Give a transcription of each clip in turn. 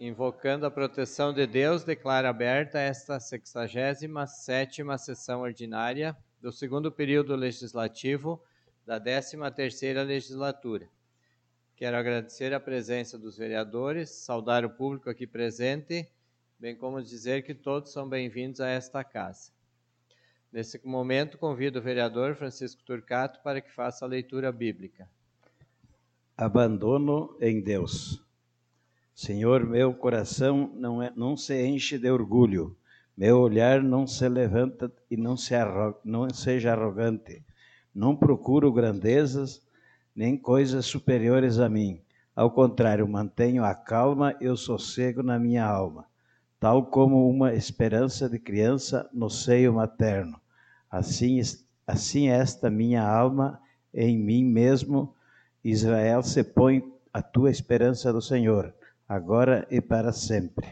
Invocando a proteção de Deus, declaro aberta esta 67ª sessão ordinária do segundo período legislativo da 13ª legislatura. Quero agradecer a presença dos vereadores, saudar o público aqui presente, bem como dizer que todos são bem-vindos a esta casa. Nesse momento, convido o vereador Francisco Turcato para que faça a leitura bíblica. Abandono em Deus. Senhor, meu coração não se enche de orgulho, meu olhar não se levanta e não seja arrogante. Não procuro grandezas, nem coisas superiores a mim. Ao contrário, mantenho a calma e o sossego na minha alma, tal como uma esperança de criança no seio materno. Assim esta minha alma em mim mesmo, Israel, se põe a tua esperança do Senhor, agora e para sempre.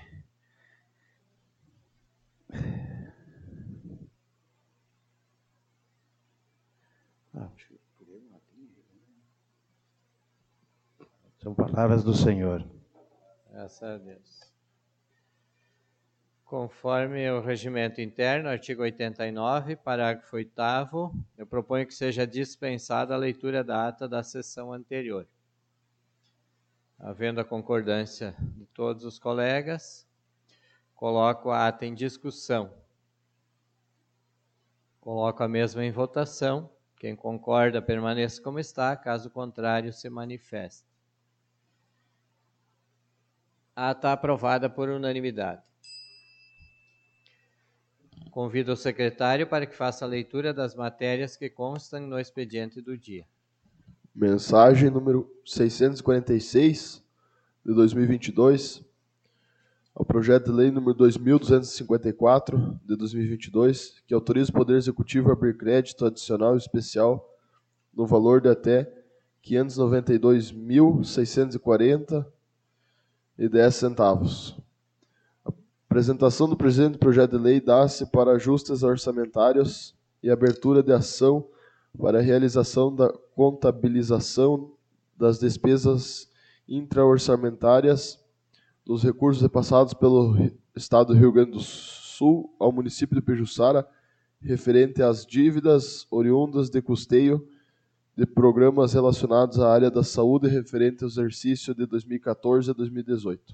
São palavras do Senhor. Graças a Deus. Conforme o regimento interno, artigo 89, parágrafo 8º, eu proponho que seja dispensada a leitura da ata da sessão anterior. Havendo a concordância de todos os colegas, coloco a ata em discussão. Coloco a mesma em votação. Quem concorda, permaneça como está, caso contrário, se manifeste. A ata aprovada por unanimidade. Convido o secretário para que faça a leitura das matérias que constam no expediente do dia. Mensagem número 646 de 2022, ao projeto de lei número 2254 de 2022, que autoriza o Poder Executivo a abrir crédito adicional especial no valor de até R$ 592.640,10. A apresentação do presente projeto de lei dá-se para ajustes orçamentários e abertura de ação para a realização da contabilização das despesas intra-orçamentárias dos recursos repassados pelo Estado do Rio Grande do Sul ao município de Pejuçara, referente às dívidas oriundas de custeio de programas relacionados à área da saúde referente ao exercício de 2014 a 2018.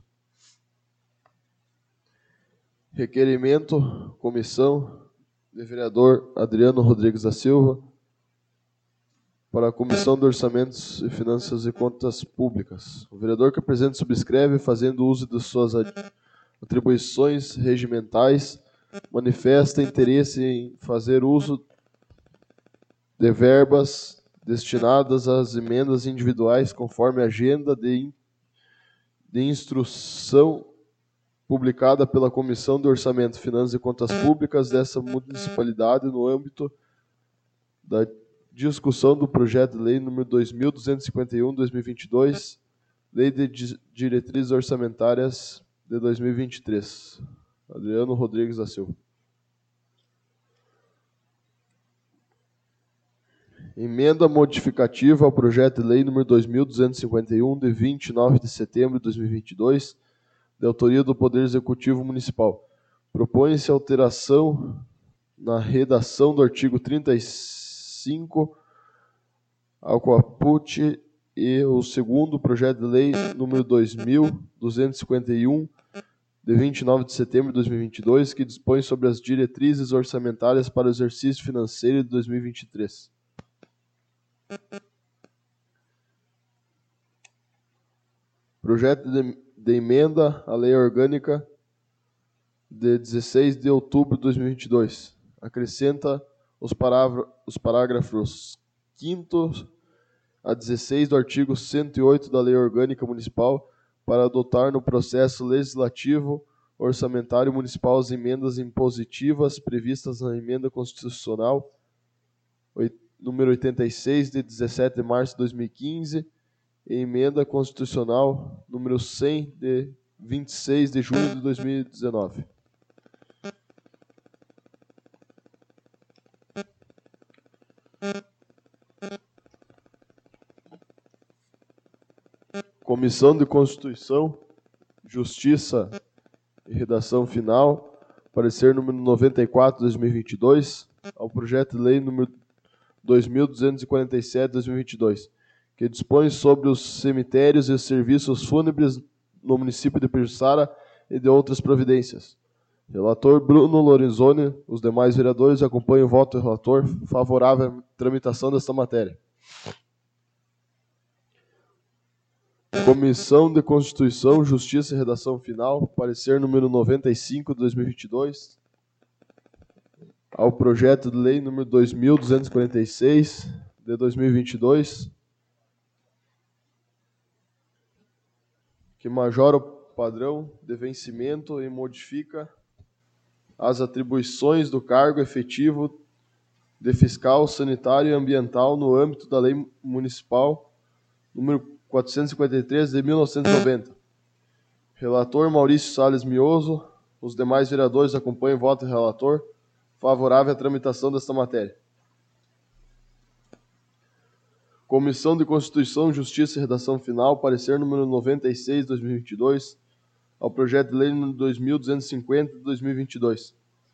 Requerimento, comissão, de vereador Adriano Rodrigues da Silva, para a Comissão de Orçamentos e Finanças e Contas Públicas. O vereador que apresenta subscreve, fazendo uso de suas atribuições regimentais, manifesta interesse em fazer uso de verbas destinadas às emendas individuais, conforme a agenda de instrução publicada pela Comissão de Orçamento, Finanças e Contas Públicas dessa municipalidade no âmbito da discussão do projeto de lei número 2251/2022, Lei de Diretrizes Orçamentárias de 2023. Adriano Rodrigues da Silva. Emenda modificativa ao projeto de lei número 2251, de 29 de setembro de 2022, de autoria do Poder Executivo Municipal. Propõe-se alteração na redação do artigo 35 ao caput e o segundo projeto de lei número 2251, de 29 de setembro de 2022, que dispõe sobre as diretrizes orçamentárias para o exercício financeiro de 2023. Projeto de emenda à Lei Orgânica de 16 de outubro de 2022. Acrescenta os parágrafos 5º a 16 do artigo 108 da Lei Orgânica Municipal para adotar no processo legislativo orçamentário municipal as emendas impositivas previstas na Emenda Constitucional número 86, de 17 de março de 2015, e Emenda Constitucional número 100, de 26 de junho de 2019. Comissão de Constituição, Justiça e Redação Final, parecer número 94, 2022, ao projeto de lei número 2247, 2022, que dispõe sobre os cemitérios e os serviços fúnebres no município de Pejuçara e de outras providências. Relator Bruno Lorenzoni, os demais vereadores acompanham o voto do relator, favorável à tramitação desta matéria. Comissão de Constituição, Justiça e Redação Final, parecer número 95 de 2022, ao projeto de lei número 2246 de 2022, que majora o padrão de vencimento e modifica as atribuições do cargo efetivo de fiscal sanitário e ambiental no âmbito da Lei Municipal número 453 de 1990. Relator Maurício Salles Mioso, os demais vereadores acompanham o voto do relator, favorável à tramitação desta matéria. Comissão de Constituição, Justiça e Redação Final, parecer número 96 de 2022, ao projeto de lei número 2250 de 2022,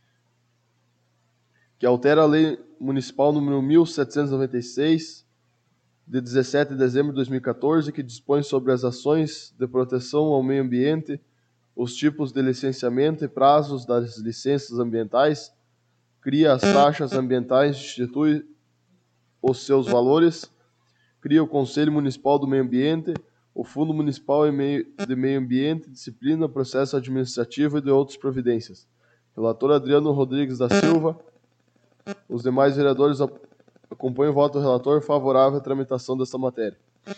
que altera a Lei Municipal número 1796, de 17 de dezembro de 2014, que dispõe sobre as ações de proteção ao meio ambiente, os tipos de licenciamento e prazos das licenças ambientais, cria as taxas ambientais, institui os seus valores, cria o Conselho Municipal do Meio Ambiente, o Fundo Municipal de Meio Ambiente, Disciplina, Processo Administrativo e de outras providências. Relator Adriano Rodrigues da Silva, os demais vereadores acompanham o voto do relator, favorável à tramitação desta matéria.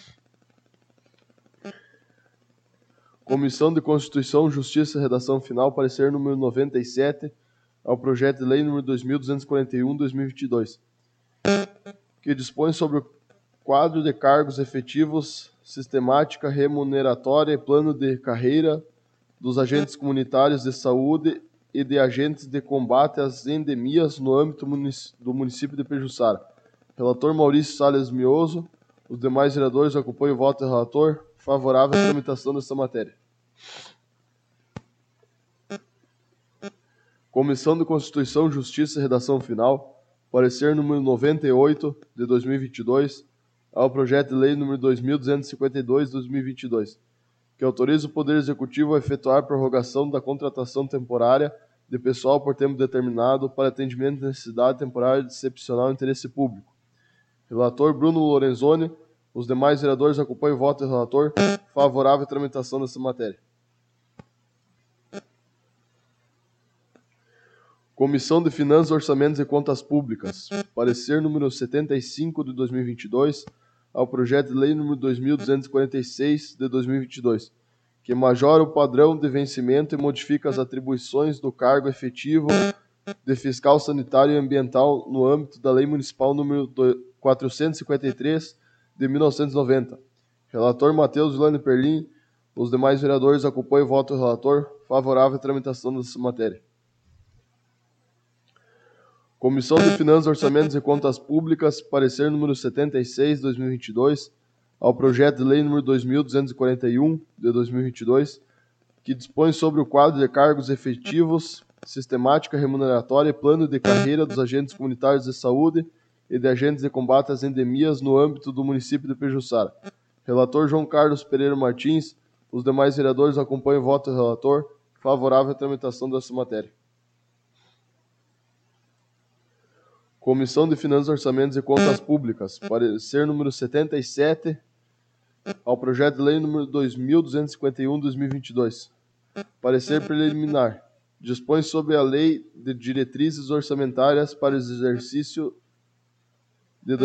Comissão de Constituição, Justiça e Redação Final, parecer número 97, ao projeto de lei número 2241, 2022, que dispõe sobre o quadro de cargos efetivos, sistemática remuneratória e plano de carreira dos agentes comunitários de saúde e de agentes de combate às endemias no âmbito do município de Pejuçara. Relator Maurício Salles Mioso, os demais vereadores acompanham o voto do relator, favorável à tramitação desta matéria. Comissão de Constituição, Justiça e Redação Final, parecer número 98 de 2022, ao projeto de lei número 2252 de 2022, que autoriza o Poder Executivo a efetuar a prorrogação da contratação temporária de pessoal por tempo determinado para atendimento de necessidade temporária de excepcional interesse público. Relator Bruno Lorenzoni, os demais vereadores acompanham o voto do relator, favorável à tramitação dessa matéria. Comissão de Finanças, Orçamentos e Contas Públicas, parecer número 75 de 2022, ao projeto de lei número 2246 de 2022, que majora o padrão de vencimento e modifica as atribuições do cargo efetivo de fiscal sanitário e ambiental no âmbito da Lei Municipal número 453 de 1990. Relator Matheus Vilani Perlin, os demais vereadores acompanham o voto do relator, favorável à tramitação dessa matéria. Comissão de Finanças, Orçamentos e Contas Públicas, parecer número 76 de 2022, ao projeto de lei número 2241 de 2022, que dispõe sobre o quadro de cargos efetivos, sistemática remuneratória e plano de carreira dos agentes comunitários de saúde e de agentes de combate às endemias no âmbito do município de Pejuçara. Relator João Carlos Pereira Martins, os demais vereadores acompanham o voto do relator, favorável à tramitação dessa matéria. Comissão de Finanças, Orçamentos e Contas Públicas, parecer número 77, ao projeto de lei número 2251 de 2022. Parecer preliminar. Dispõe sobre a Lei de Diretrizes Orçamentárias para o exercício de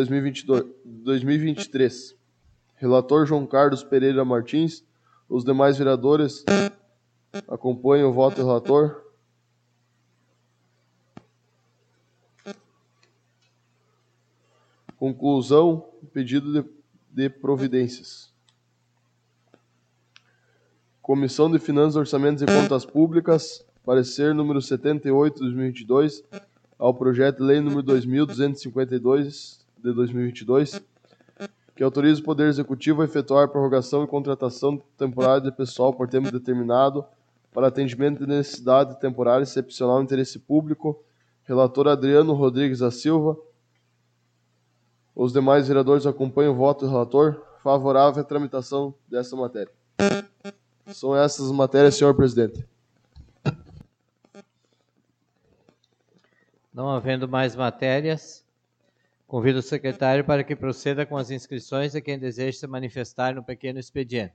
2023. Relator João Carlos Pereira Martins. Os demais vereadores acompanham o voto do relator. Conclusão, pedido de providências. Comissão de Finanças, Orçamentos e Contas Públicas, parecer número 78 de 2022, ao projeto de lei número 2252 de 2022, que autoriza o Poder Executivo a efetuar prorrogação e contratação temporária de pessoal por tempo determinado para atendimento de necessidade temporária excepcional de interesse público. Relator Adriano Rodrigues da Silva. Os demais vereadores acompanham o voto do relator. Favorável à tramitação dessa matéria. São essas as matérias, senhor presidente. Não havendo mais matérias, convido o secretário para que proceda com as inscrições de quem deseja se manifestar no pequeno expediente.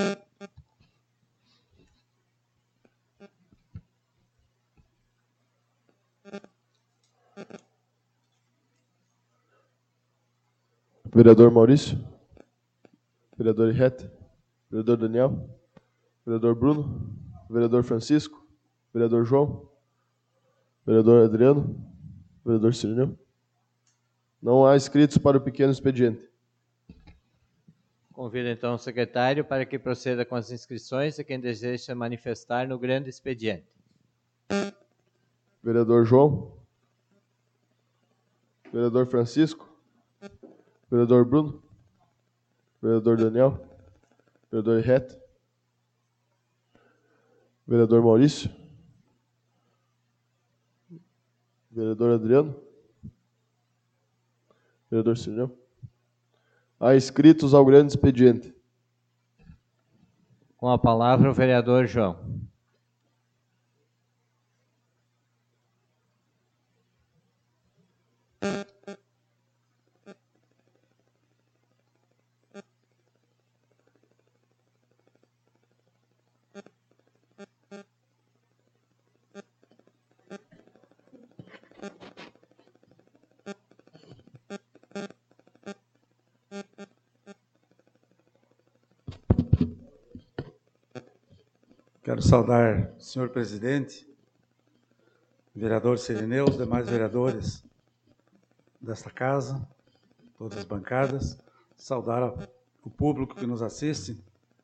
Vereador Maurício. Vereador Irrete. Vereador Daniel. Vereador Bruno. Vereador Francisco. Vereador João. Vereador Adriano. Vereador Cirineu. Não há inscritos para o pequeno expediente. Convido então o secretário para que proceda com as inscrições de quem deseja se manifestar no grande expediente. Vereador João. Vereador Francisco. Vereador Bruno. Vereador Daniel. Vereador Irrete. Vereador Maurício. Vereador Adriano. Vereador Cirineu. Há inscritos ao grande expediente. Com a palavra o vereador João. Quero saudar o senhor presidente, vereador Cirineu, os demais vereadores desta casa, todas as bancadas, saudar o público que nos assiste,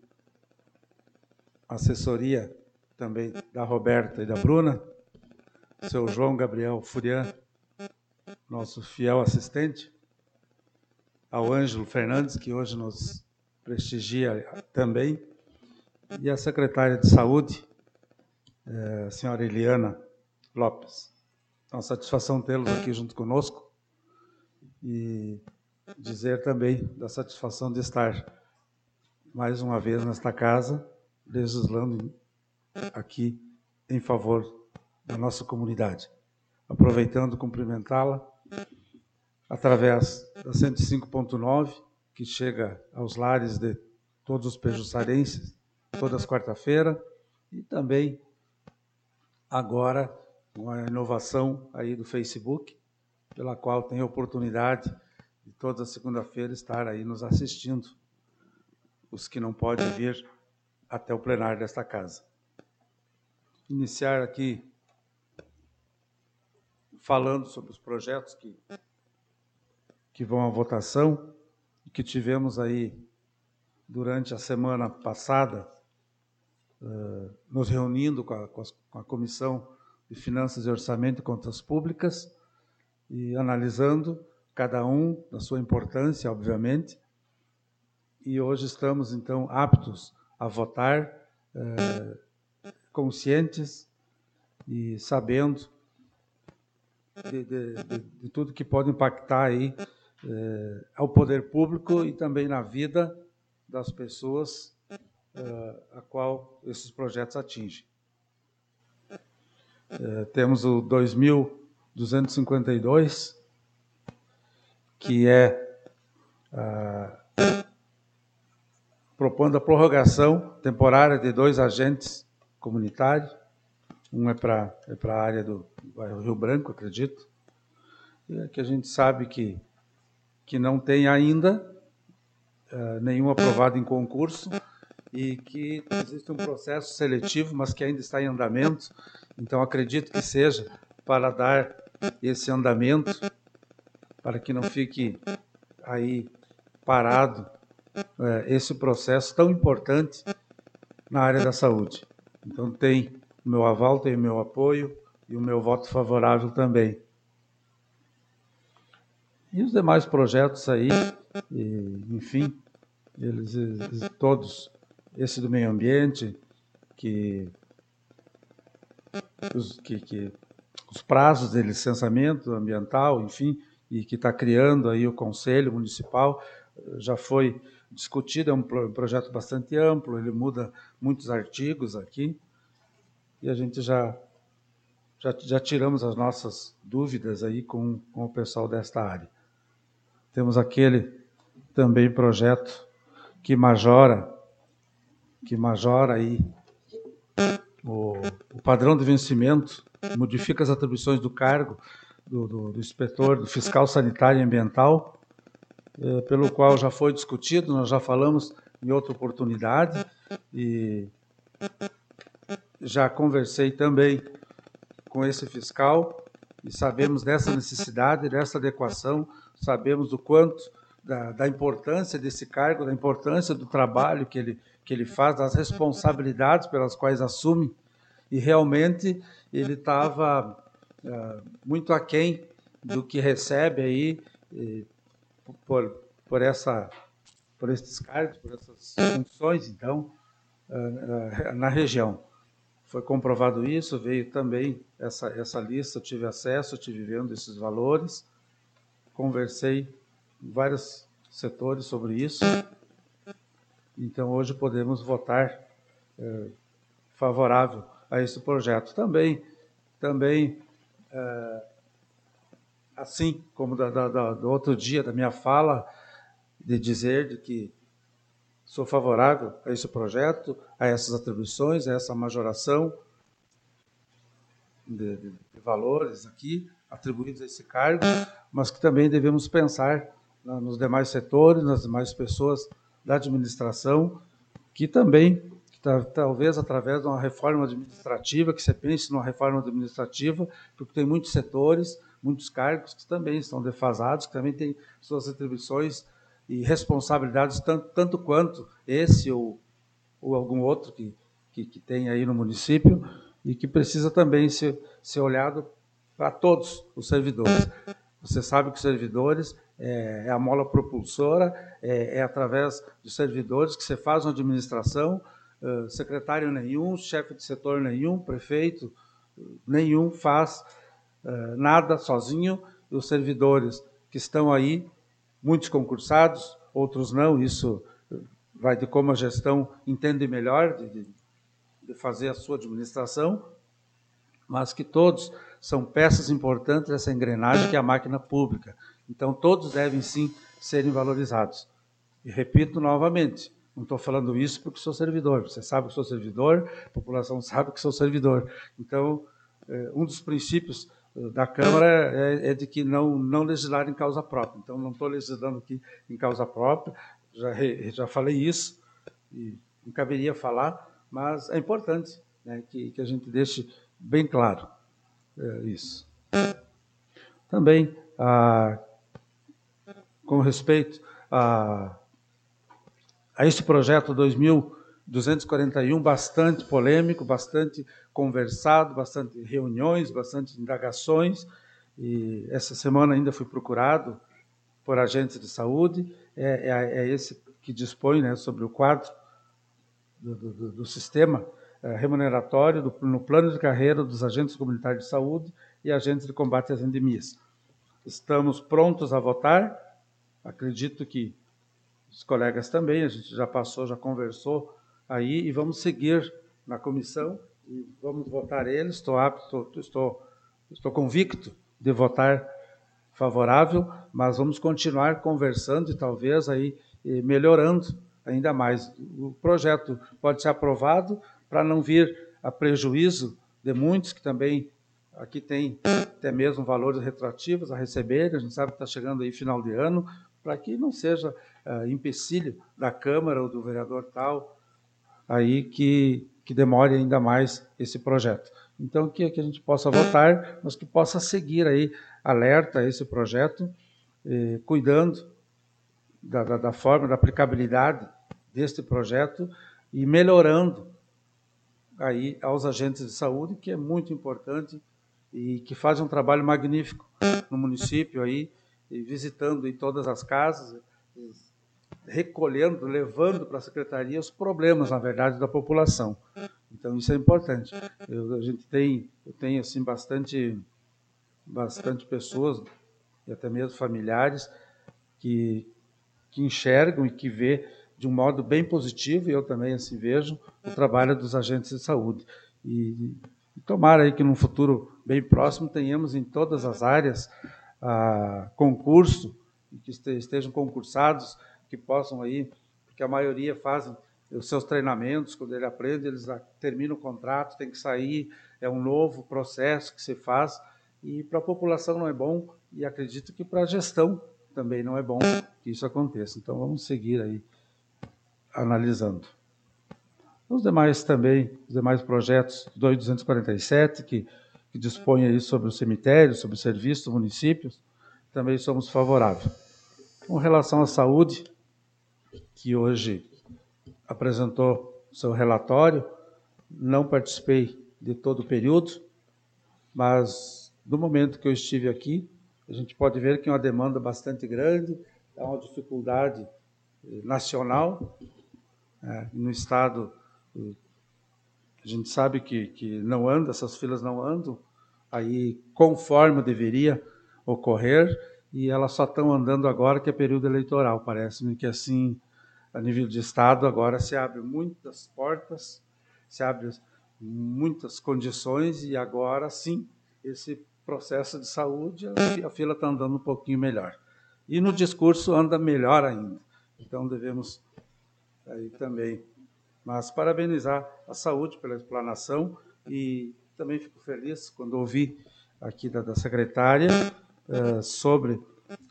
a assessoria também da Roberta e da Bruna, seu João Gabriel Furian, nosso fiel assistente, ao Ângelo Fernandes, que hoje nos prestigia também, e a secretária de Saúde, a senhora Eliana Lopes. Então, satisfação tê-los aqui junto conosco e dizer também da satisfação de estar mais uma vez nesta casa, legislando aqui em favor da nossa comunidade. Aproveitando, cumprimentá-la através da 105.9, que chega aos lares de todos os pejuçarenses, todas as quarta-feiras, e também agora com a inovação aí do Facebook, pela qual tem a oportunidade de toda segunda-feira estar aí nos assistindo, os que não podem vir até o plenário desta casa. Iniciar aqui falando sobre os projetos que vão à votação, que tivemos aí durante a semana passada, nos reunindo com a Comissão de Finanças e Orçamento e Contas Públicas e analisando cada um da sua importância, obviamente. E hoje estamos, então, aptos a votar, conscientes e sabendo de tudo que pode impactar aí ao poder público e também na vida das pessoas a qual esses projetos atingem. Temos o 2252, que é propondo a prorrogação temporária de 2 agentes comunitários. Um é para a área do bairro Rio Branco, acredito, que a gente sabe que não tem ainda nenhum aprovado em concurso e que existe um processo seletivo, mas que ainda está em andamento. Então, acredito que seja para dar esse andamento, para que não fique aí parado esse processo tão importante na área da saúde. Então, tem o meu aval, tem o meu apoio e o meu voto favorável também. E os demais projetos aí e, enfim, eles todos, esse do meio ambiente, que os prazos de licenciamento ambiental, enfim, e que está criando aí o Conselho Municipal, já foi discutido, é um projeto bastante amplo, ele muda muitos artigos aqui, e a gente já tiramos as nossas dúvidas aí com o pessoal desta área. Temos aquele também projeto que majora aí o padrão de vencimento, modifica as atribuições do cargo do inspetor, do fiscal sanitário e ambiental, pelo qual já foi discutido, nós já falamos em outra oportunidade, e já conversei também com esse fiscal, e sabemos dessa necessidade, dessa adequação, sabemos do quanto, da importância desse cargo, da importância do trabalho que ele faz, das responsabilidades pelas quais assume, e realmente ele estava muito aquém do que recebe aí por esses cargos, por essas funções, então, na região. Foi comprovado isso, veio também essa lista, eu tive acesso, eu tive vendo esses valores, conversei em vários setores sobre isso, então hoje podemos votar favorável a esse projeto. Também assim como do outro dia, da minha fala, de dizer de que sou favorável a esse projeto, a essas atribuições, a essa majoração de valores aqui, atribuídos a esse cargo, mas que também devemos pensar nos demais setores, nas demais pessoas da administração, que também, talvez através de uma reforma administrativa, que você pense numa reforma administrativa, porque tem muitos setores, muitos cargos que também estão defasados, que também têm suas atribuições e responsabilidades, tanto quanto esse ou algum outro que tem aí no município, e que precisa também ser olhado para todos os servidores. Você sabe que os servidores é a mola propulsora, é através dos servidores que você faz uma administração, secretário nenhum, chefe de setor nenhum, prefeito nenhum faz nada sozinho, e os servidores que estão aí, muitos concursados, outros não, isso vai de como a gestão entende melhor de fazer a sua administração, mas que todos são peças importantes dessa engrenagem que é a máquina pública. Então, todos devem, sim, serem valorizados. E repito novamente, não estou falando isso porque sou servidor. Você sabe que sou servidor, a população sabe que sou servidor. Então, um dos princípios da Câmara é de que não legislar em causa própria. Então, não estou legislando aqui em causa própria, já falei isso, e não caberia falar, mas é importante, né, que a gente deixe bem claro isso. Também, com respeito a esse projeto 2241, bastante polêmico, bastante conversado, bastante reuniões, bastante indagações, e essa semana ainda fui procurado por agentes de saúde, é esse que dispõe, né, sobre o quadro do sistema remuneratório no plano de carreira dos agentes comunitários de saúde e agentes de combate às endemias. Estamos prontos a votar, acredito que os colegas também, a gente já passou, já conversou aí, e vamos seguir na comissão e vamos votar eles. Estou apto, estou convicto de votar favorável, mas vamos continuar conversando e talvez aí melhorando ainda mais. O projeto pode ser aprovado para não vir a prejuízo de muitos que também aqui tem até mesmo valores retroativos a receber. A gente sabe que está chegando aí final de ano, para que não seja empecilho da Câmara ou do vereador tal, aí que demore ainda mais esse projeto. Então, que a gente possa votar, mas que possa seguir aí alerta a esse projeto, cuidando da forma, da aplicabilidade deste projeto e melhorando aí aos agentes de saúde, que é muito importante e que fazem um trabalho magnífico no município aí, e visitando em todas as casas, recolhendo, levando para a secretaria os problemas, na verdade, da população. Então, isso é importante. Eu tenho assim, bastante pessoas, e até mesmo familiares, que enxergam e que vê de um modo bem positivo, e eu também assim vejo, o trabalho dos agentes de saúde. E tomara aí que num futuro bem próximo tenhamos em todas as áreas concurso, que estejam concursados, que possam aí, porque a maioria fazem os seus treinamentos, quando ele aprende, eles terminam o contrato, tem que sair, é um novo processo que se faz, e para a população não é bom, e acredito que para a gestão também não é bom que isso aconteça. Então, vamos seguir aí analisando. Os demais projetos, 247, que dispõe aí sobre o cemitério, sobre o serviço dos municípios, também somos favoráveis. Com relação à saúde, que hoje apresentou seu relatório, não participei de todo o período, mas do momento que eu estive aqui, a gente pode ver que é uma demanda bastante grande, é uma dificuldade nacional. No Estado, a gente sabe que não anda, essas filas não andam aí conforme deveria ocorrer, e elas só estão andando agora que é período eleitoral. Parece-me que assim, a nível de Estado, agora se abre muitas portas, se abre muitas condições, e agora sim, esse processo de saúde, a fila está andando um pouquinho melhor. E no discurso anda melhor ainda. Então devemos aí também, mas parabenizar a saúde pela explanação, e também fico feliz quando ouvi aqui da secretária sobre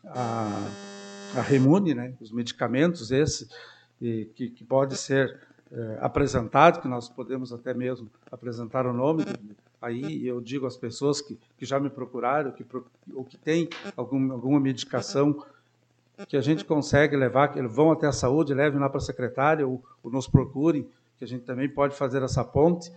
a Remune, né, os medicamentos que pode ser apresentado, que nós podemos até mesmo apresentar o nome. Aí eu digo às pessoas que já me procuraram, ou que têm alguma medicação que a gente consegue levar, que eles vão até a saúde, levem lá para a secretária, ou nos procurem, que a gente também pode fazer essa ponte,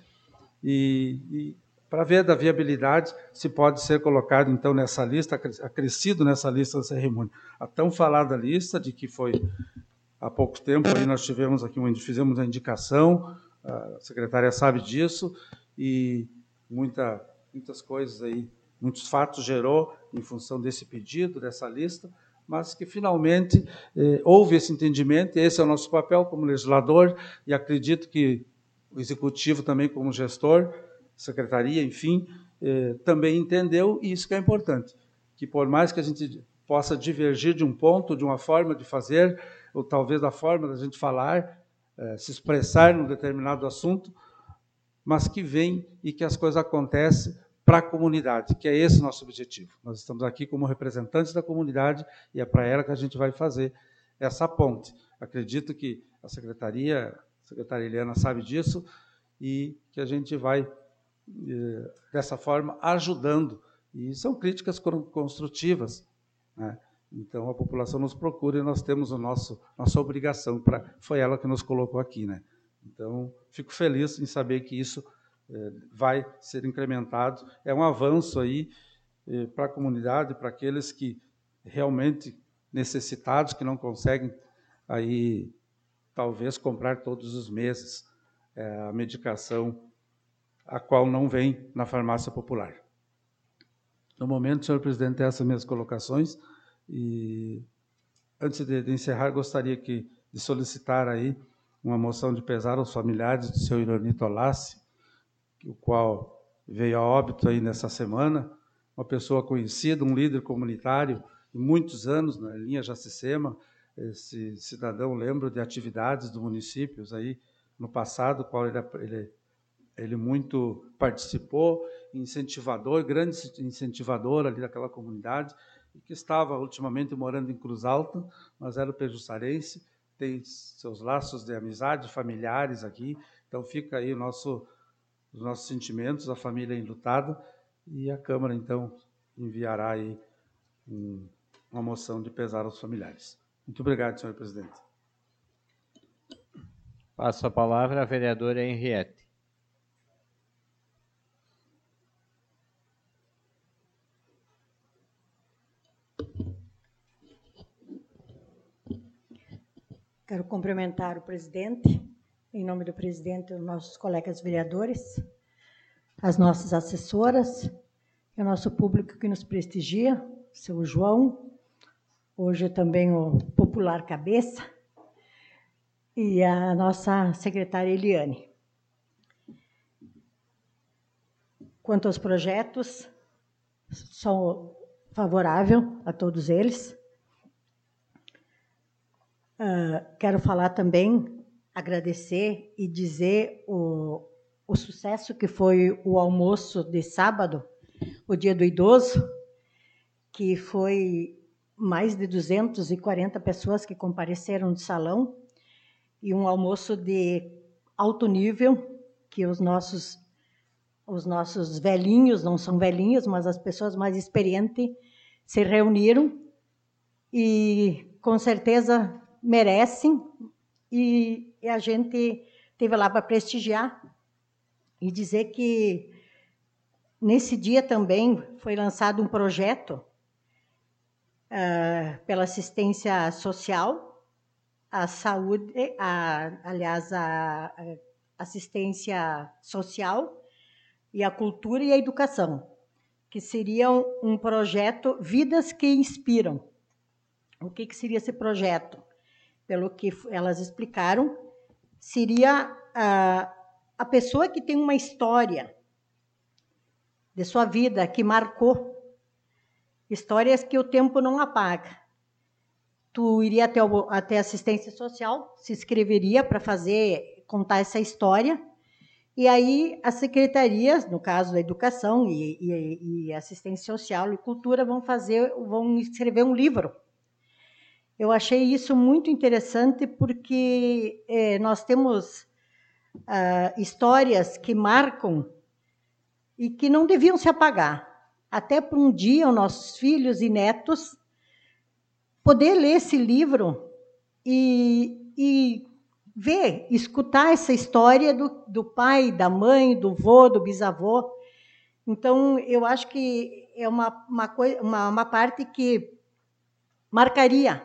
e para ver da viabilidade, se pode ser colocado, então, nessa lista, acrescido nessa lista da cerimônia. A tão falada lista, de que foi há pouco tempo, aí nós tivemos aqui, fizemos uma indicação, a secretária sabe disso, e muitas coisas aí, muitos fatos gerou em função desse pedido, dessa lista, mas que finalmente houve esse entendimento, e esse é o nosso papel como legislador, e acredito que o executivo também como gestor, secretaria, enfim, também entendeu, e isso que é importante, que por mais que a gente possa divergir de um ponto, de uma forma de fazer, ou talvez da forma da gente falar, se expressar num determinado assunto, mas que vem e que as coisas acontecem para a comunidade, que é esse o nosso objetivo. Nós estamos aqui como representantes da comunidade, e é para ela que a gente vai fazer essa ponte. Acredito que a secretária Eliana sabe disso, e que a gente vai, dessa forma, ajudando. E são críticas construtivas, né? Então, a população nos procura, e nós temos nossa obrigação, foi ela que nos colocou aqui, né? Então, fico feliz em saber que isso vai ser incrementado. É um avanço aí para a comunidade, para aqueles que realmente necessitados, que não conseguem aí talvez comprar todos os meses a medicação, a qual não vem na farmácia popular. No momento, senhor presidente, essas minhas colocações, e antes de encerrar, gostaria de solicitar aí uma moção de pesar aos familiares do seu Ironito Olassi, o qual veio a óbito aí nessa semana, uma pessoa conhecida, um líder comunitário de muitos anos na linha Jacicema. Esse cidadão lembra de atividades do município aí no passado, qual ele muito participou, grande incentivador ali daquela comunidade, e que estava ultimamente morando em Cruz Alta, mas era pejuçarense, tem seus laços de amizade, familiares aqui. Então fica aí os nossos sentimentos, a família enlutada, e a Câmara, então, enviará aí uma moção de pesar aos familiares. Muito obrigado, senhor presidente. Passo a palavra à vereadora Henriette. Quero cumprimentar o presidente, em nome do presidente, os nossos colegas vereadores, as nossas assessoras, e o nosso público que nos prestigia, o seu João, hoje também o popular Cabeça, e a nossa secretária Eliane. Quanto aos projetos, sou favorável a todos eles. Quero falar também, agradecer e dizer o sucesso que foi o almoço de sábado, o Dia do Idoso, que foi mais de 240 pessoas que compareceram no salão, e um almoço de alto nível, que os nossos velhinhos, não são velhinhos, mas as pessoas mais experientes, se reuniram e, com certeza, merecem, e a gente esteve lá para prestigiar e dizer que, nesse dia também, foi lançado um projeto pela assistência social, a saúde, aliás, a assistência social e a cultura e a educação, que seria um projeto Vidas que Inspiram. O que seria esse projeto? Pelo que elas explicaram, seria a pessoa que tem uma história de sua vida que marcou, histórias que o tempo não apaga. Tu iria até a assistência social, se inscreveria para contar essa história, e aí as secretarias, no caso da educação e assistência social e cultura, vão escrever um livro. Eu achei isso muito interessante porque nós temos histórias que marcam e que não deviam se apagar. Até para um dia os nossos filhos e netos poder ler esse livro e ver, escutar essa história do pai, da mãe, do vô, do bisavô. Então, eu acho que é uma parte que marcaria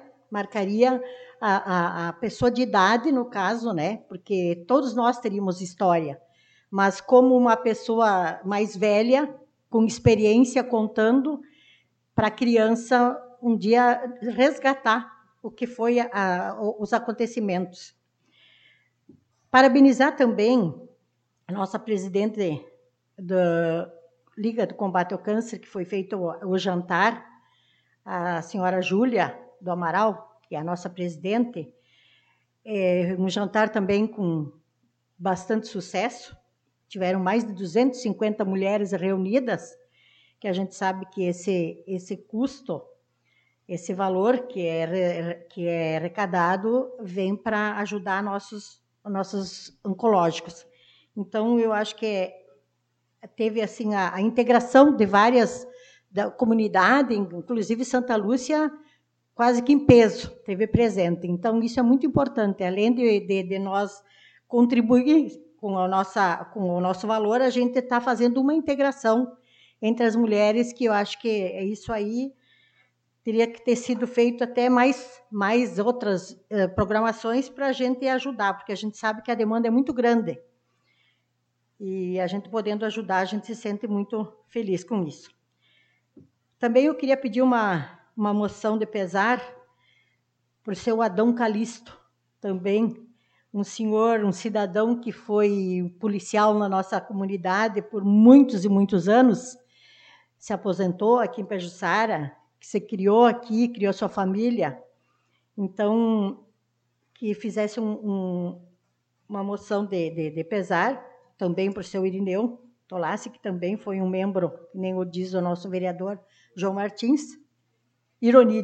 a pessoa de idade, no caso, né? Porque todos nós teríamos história, mas como uma pessoa mais velha, com experiência, contando para a criança um dia resgatar o que foi os acontecimentos. Parabenizar também a nossa presidente da Liga do Combate ao Câncer, que foi feito o jantar, a senhora Júlia do Amaral, que é a nossa presidente, um jantar também com bastante sucesso. Tiveram mais de 250 mulheres reunidas, que a gente sabe que esse custo, esse valor que é arrecadado, vem para ajudar nossos oncológicos. Então, eu acho que teve assim a integração de várias da comunidade, inclusive Santa Lúcia, quase que em peso, teve presente. Então, isso é muito importante. Além de nós contribuir com o nosso valor, a gente está fazendo uma integração entre as mulheres, que eu acho que isso aí teria que ter sido feito até mais outras programações para a gente ajudar, porque a gente sabe que a demanda é muito grande. E a gente podendo ajudar, a gente se sente muito feliz com isso. Também eu queria pedir uma moção de pesar por seu Adão Calixto, também um cidadão que foi policial na nossa comunidade por muitos e muitos anos, se aposentou aqui em Pejuçara, que se criou aqui, criou sua família. Então, que fizesse uma moção de pesar, também por seu Irineu Tolassi, que também foi um membro, que nem o diz o nosso vereador João Martins. Ironi.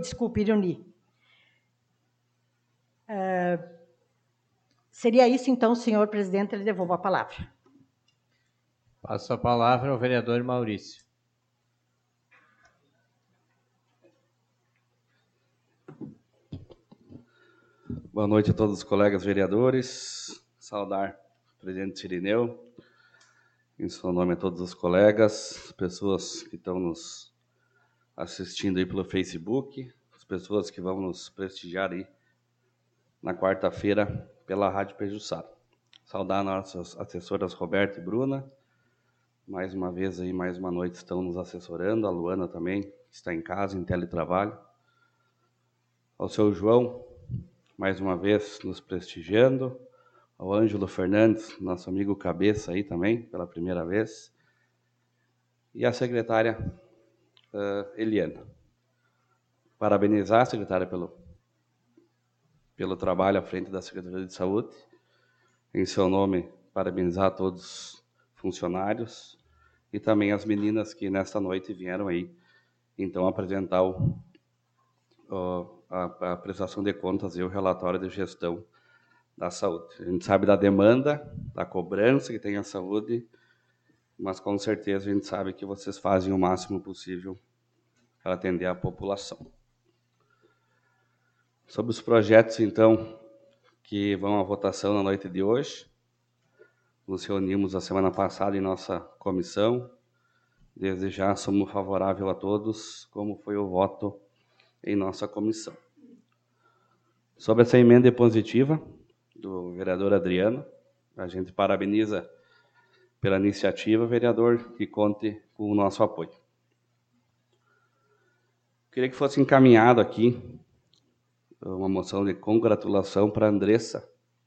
Seria isso, então, senhor presidente, eu devolvo a palavra. Passo a palavra ao vereador Maurício. Boa noite a todos os colegas vereadores. Saudar o presidente Irineu, em seu nome a todos os colegas, pessoas que estão nos assistindo aí pelo Facebook, as pessoas que vão nos prestigiar aí na quarta-feira pela Rádio Pejuçara. Saudar nossas assessoras Roberta e Bruna, mais uma vez aí, mais uma noite estão nos assessorando, a Luana também, que está em casa, em teletrabalho. Ao seu João, mais uma vez nos prestigiando, ao Ângelo Fernandes, nosso amigo cabeça aí também, pela primeira vez, e a secretária Eliana. Parabenizar a secretária pelo trabalho à frente da Secretaria de Saúde. Em seu nome, parabenizar a todos os funcionários e também as meninas que nesta noite vieram aí, então, apresentar a prestação de contas e o relatório de gestão da saúde. A gente sabe da demanda, da cobrança que tem a saúde, mas com certeza a gente sabe que vocês fazem o máximo possível para atender a população. Sobre os projetos, então, que vão à votação na noite de hoje, nos reunimos a semana passada em nossa comissão. Desde já somos favoráveis a todos, como foi o voto em nossa comissão. Sobre essa emenda positiva do vereador Adriano, a gente parabeniza pela iniciativa, vereador, que conte com o nosso apoio. Queria que fosse encaminhado aqui uma moção de congratulação para Andressa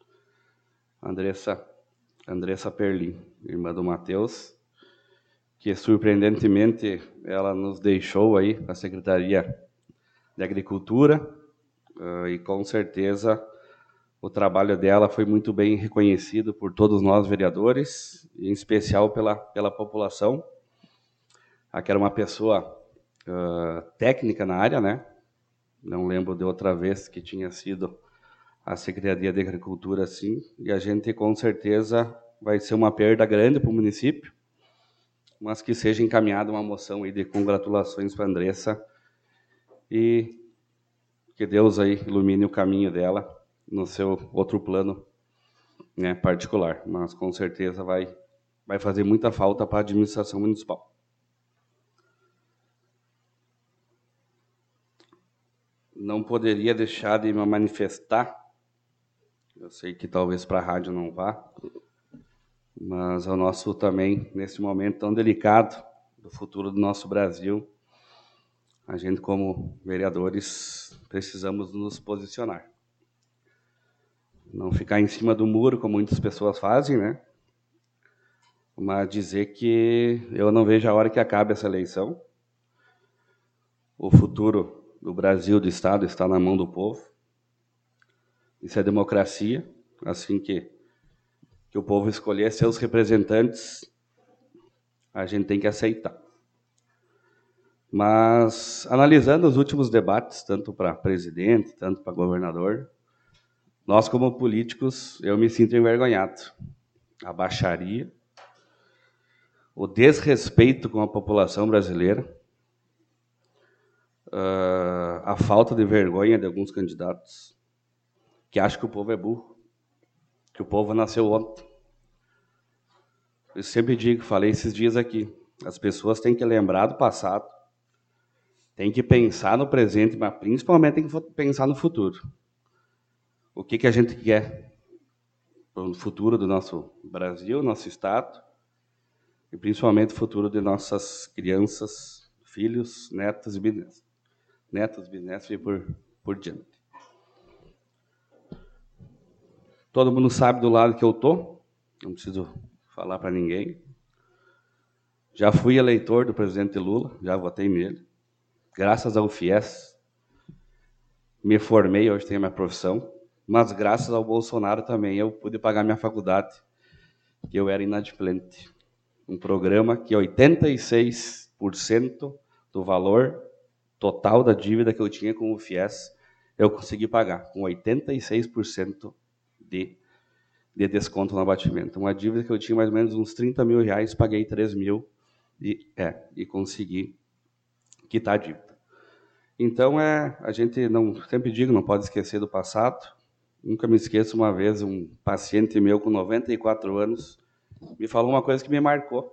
Perlim, irmã do Matheus, que surpreendentemente ela nos deixou aí a Secretaria de Agricultura, e com certeza o trabalho dela foi muito bem reconhecido por todos nós vereadores, em especial pela população. Aqui era uma pessoa técnica na área, né? Não lembro de outra vez que tinha sido a Secretaria de Agricultura assim, e a gente com certeza vai ser uma perda grande para o município, mas que seja encaminhada uma moção aí de congratulações para a Andressa e que Deus aí ilumine o caminho dela no seu outro plano, né, particular, mas com certeza vai fazer muita falta para a administração municipal. Não poderia deixar de me manifestar, eu sei que talvez para a rádio não vá, mas o nosso também, nesse momento tão delicado do futuro do nosso Brasil, a gente como vereadores precisamos nos posicionar. Não ficar em cima do muro, como muitas pessoas fazem, né? Mas dizer que eu não vejo a hora que acabe essa eleição. O futuro do Brasil, do Estado, está na mão do povo. Isso é democracia, assim que o povo escolher seus representantes, a gente tem que aceitar. Mas, analisando os últimos debates, tanto para presidente, tanto para governador, nós, como políticos, eu me sinto envergonhado. A baixaria, o desrespeito com a população brasileira, a falta de vergonha de alguns candidatos, que acham que o povo é burro, que o povo nasceu ontem. Eu sempre digo, falei esses dias aqui, as pessoas têm que lembrar do passado, têm que pensar no presente, mas principalmente têm que pensar no futuro. O que a gente quer no futuro do nosso Brasil, nosso Estado, e principalmente o futuro de nossas crianças, filhos, netos e bisnetos. Netos, bisnetos e por diante. Todo mundo sabe do lado que eu estou, não preciso falar para ninguém. Já fui eleitor do presidente Lula, já votei nele. Graças ao FIES, me formei, hoje tenho a minha profissão, mas graças ao Bolsonaro também eu pude pagar minha faculdade, que eu era inadimplente. Um programa que 86% do valor total da dívida que eu tinha com o FIES, eu consegui pagar, com 86% de desconto no abatimento. Uma dívida que eu tinha mais ou menos uns 30 mil reais, paguei 3 mil e consegui quitar a dívida. Então, a gente não, sempre digo, não pode esquecer do passado. Nunca me esqueço, uma vez, um paciente meu com 94 anos me falou uma coisa que me marcou.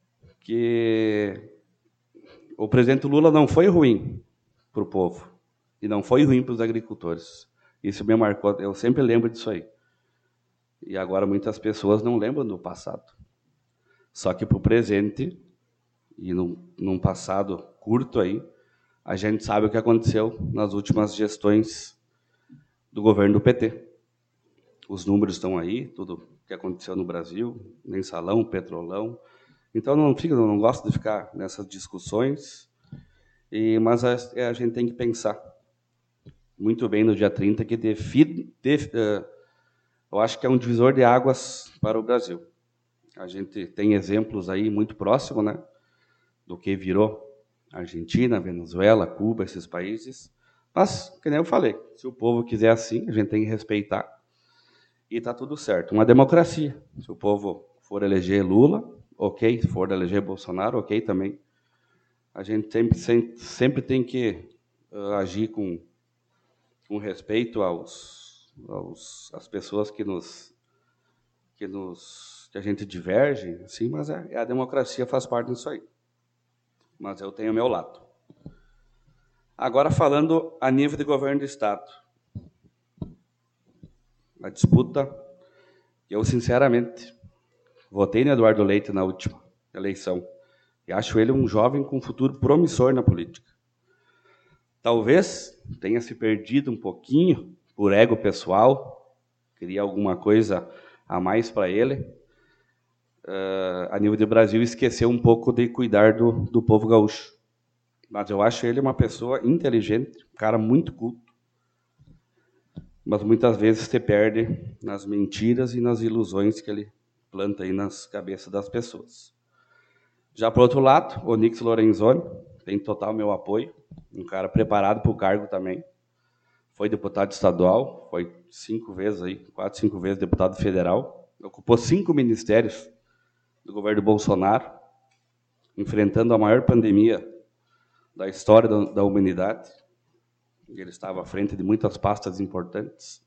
Que o presidente Lula não foi ruim para o povo. E não foi ruim para os agricultores. Isso me marcou, eu sempre lembro disso aí. E agora muitas pessoas não lembram do passado. Só que para o presente, e num passado curto aí, a gente sabe o que aconteceu nas últimas gestões do governo do PT. Os números estão aí, tudo que aconteceu no Brasil, mensalão, petrolão. Então, não gosto de ficar nessas discussões, mas a gente tem que pensar muito bem no dia 30, que eu acho que é um divisor de águas para o Brasil. A gente tem exemplos aí muito próximos, né, do que virou Argentina, Venezuela, Cuba, esses países. Mas, que nem eu falei, se o povo quiser assim, a gente tem que respeitar. E está tudo certo. Uma democracia. Se o povo for eleger Lula, ok. Se for eleger Bolsonaro, ok também. A gente sempre tem que agir com respeito às pessoas que a gente diverge, assim, mas a democracia faz parte disso aí. Mas eu tenho o meu lado. Agora, falando a nível de governo do Estado. A disputa, eu, sinceramente, votei no Eduardo Leite na última eleição. E acho ele um jovem com futuro promissor na política. Talvez tenha se perdido um pouquinho por ego pessoal, queria alguma coisa a mais para ele. A nível de Brasil, esqueceu um pouco de cuidar do povo gaúcho. Mas eu acho ele uma pessoa inteligente, um cara muito culto. Mas muitas vezes se perde nas mentiras e nas ilusões que ele planta aí nas cabeças das pessoas. Já por outro lado, o Onyx Lorenzoni tem total meu apoio, um cara preparado para o cargo também. Foi deputado estadual, foi 4, 5 vezes deputado federal, ocupou 5 ministérios do governo Bolsonaro, enfrentando a maior pandemia da história da humanidade. Ele estava à frente de muitas pastas importantes.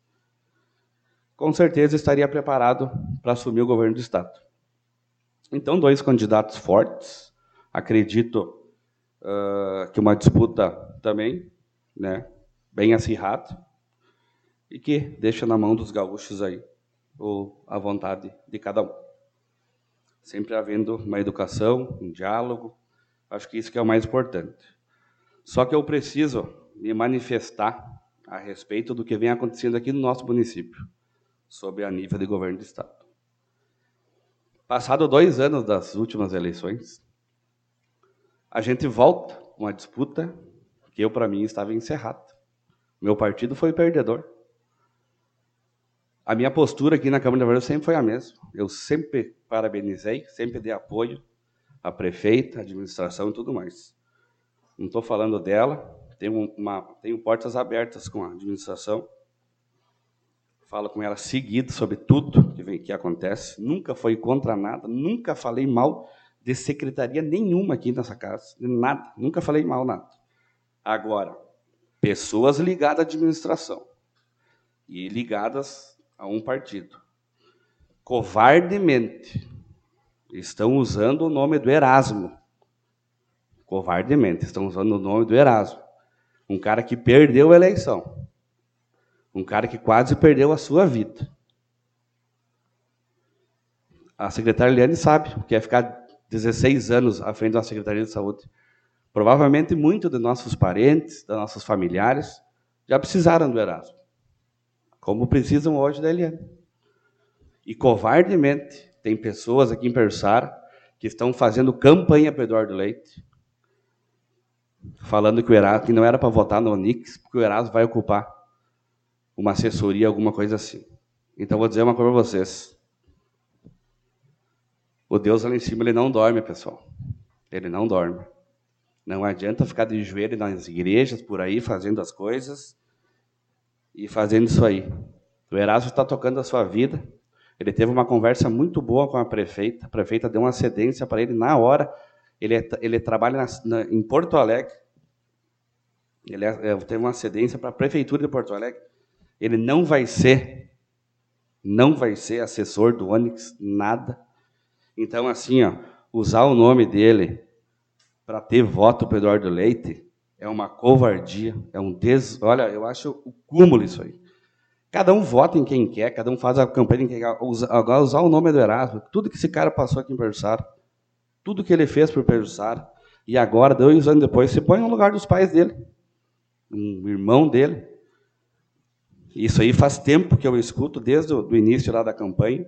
Com certeza estaria preparado para assumir o governo do Estado. Então, 2 candidatos fortes. Acredito que uma disputa também, né, bem acirrada, e que deixa na mão dos gaúchos aí a vontade de cada um. Sempre havendo uma educação, um diálogo. Acho que isso que é o mais importante. Só que eu preciso me manifestar a respeito do que vem acontecendo aqui no nosso município, sobre a nível de governo do Estado. Passado 2 anos das últimas eleições, a gente volta com uma disputa que para mim, estava encerrada. Meu partido foi perdedor. A minha postura aqui na Câmara de Vereadores sempre foi a mesma. Eu sempre parabenizei, sempre dei apoio à prefeita, à administração e tudo mais. Não estou falando dela, tenho portas abertas com a administração. Falo com ela seguido sobre tudo que acontece. Nunca foi contra nada, nunca falei mal de secretaria nenhuma aqui nessa casa. Nada, nunca falei mal nada. Agora, pessoas ligadas à administração e ligadas a um partido, covardemente, estão usando o nome do Erasmo. Covardemente, estão usando o nome do Erasmo. Um cara que perdeu a eleição. Um cara que quase perdeu a sua vida. A secretária Eliane sabe o que é ficar 16 anos à frente da Secretaria de Saúde. Provavelmente muitos de nossos parentes, dos nossos familiares, já precisaram do Erasmo. Como precisam hoje da Eliane. E covardemente, tem pessoas aqui em Persara que estão fazendo campanha para Eduardo Leite, falando que o Erasmo, que não era para votar no Onyx, porque o Erasmo vai ocupar uma assessoria, alguma coisa assim. Então, vou dizer uma coisa para vocês. O Deus lá em cima, ele não dorme, pessoal. Ele não dorme. Não adianta ficar de joelho nas igrejas, por aí, fazendo as coisas e fazendo isso aí. O Erasmo está tocando a sua vida. Ele teve uma conversa muito boa com a prefeita deu uma cedência para ele na hora. Ele trabalha em Porto Alegre. Ele teve uma cedência para a prefeitura de Porto Alegre. Ele não vai ser assessor do Onyx, nada. Então, assim, usar o nome dele para ter voto para Eduardo Leite é uma covardia, é um Olha, eu acho o cúmulo isso aí. Cada um vota em quem quer, cada um faz a campanha em quem quer. Agora, usar o nome do Erasmo, tudo que esse cara passou aqui em Peruçara, tudo que ele fez por Peruçara, e agora, 2 anos depois, se põe no lugar dos pais dele, um irmão dele. Isso aí faz tempo que eu escuto, desde o início lá da campanha.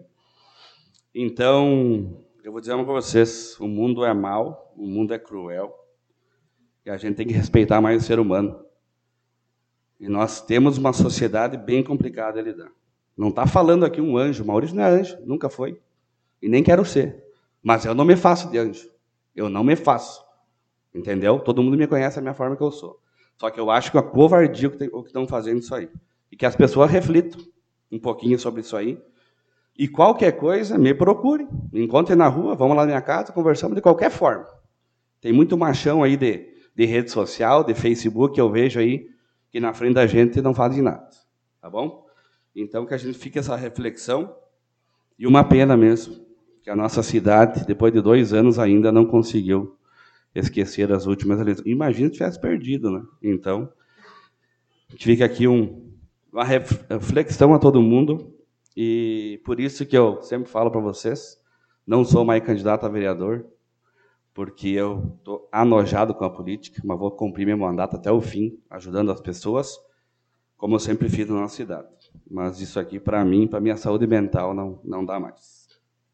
Então, eu vou dizer uma para vocês, o mundo é mau, o mundo é cruel, e a gente tem que respeitar mais o ser humano. E nós temos uma sociedade bem complicada a lidar. Não está falando aqui um anjo, Maurício não é anjo, nunca foi, e nem quero ser. Mas eu não me faço de anjo, eu não me faço, entendeu? Todo mundo me conhece a minha forma que eu sou. Só que eu acho que é uma covardia o que estão fazendo isso aí. E que as pessoas reflitam um pouquinho sobre isso aí. E qualquer coisa, me procure, me encontre na rua, vamos lá na minha casa, conversamos de qualquer forma. Tem muito machão aí de rede social, de Facebook, que eu vejo aí, que na frente da gente não fazem nada. Tá bom? Então, que a gente fique essa reflexão. E uma pena mesmo, que a nossa cidade, depois de 2 anos, ainda não conseguiu esquecer as últimas eleições. Imagina se tivesse perdido, né? Então, fica aqui uma reflexão a todo mundo, e por isso que eu sempre falo para vocês, não sou mais candidato a vereador, porque eu estou anojado com a política, mas vou cumprir meu mandato até o fim, ajudando as pessoas, como eu sempre fiz na nossa cidade. Mas isso aqui, para mim, para minha saúde mental, não dá mais.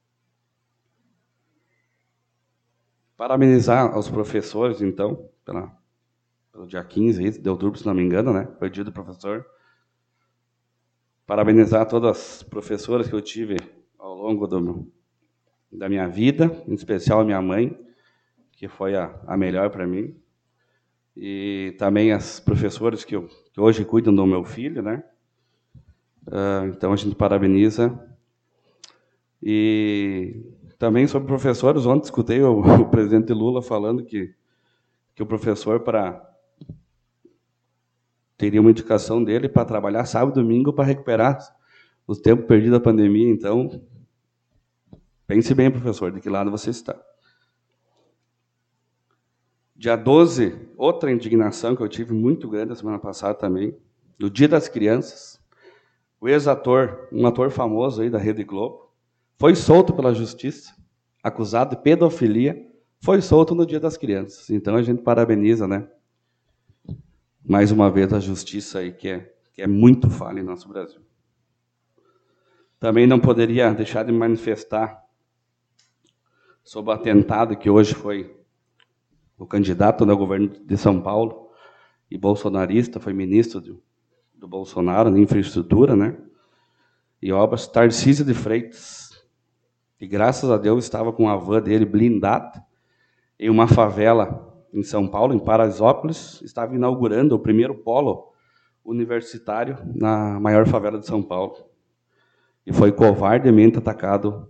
Parabenizar aos professores, então, pelo dia 15 de outubro, se não me engano, né? Foi o dia do professor. Parabenizar todas as professoras que eu tive ao longo da minha vida, em especial a minha mãe, que foi a melhor para mim. E também as professoras que hoje cuidam do meu filho, né? Então, a gente parabeniza. E também sobre professores, ontem escutei o presidente Lula falando que o professor teria uma indicação dele para trabalhar sábado e domingo para recuperar o tempo perdido da pandemia. Então, pense bem, professor, de que lado você está. Dia 12, outra indignação que eu tive muito grande a semana passada também, no Dia das Crianças, o ex-ator, um ator famoso aí da Rede Globo, foi solto pela justiça, acusado de pedofilia, foi solto no Dia das Crianças. Então, a gente parabeniza, né? Mais uma vez, a justiça aí, que é muito falha em nosso Brasil. Também não poderia deixar de manifestar sobre o atentado que hoje foi o candidato ao governo de São Paulo e bolsonarista, foi ministro do Bolsonaro, na infraestrutura, né? E obras, Tarcísio de Freitas, que graças a Deus estava com a van dele blindada em uma favela em São Paulo, em Paraisópolis, estava inaugurando o primeiro polo universitário na maior favela de São Paulo. E foi covardemente atacado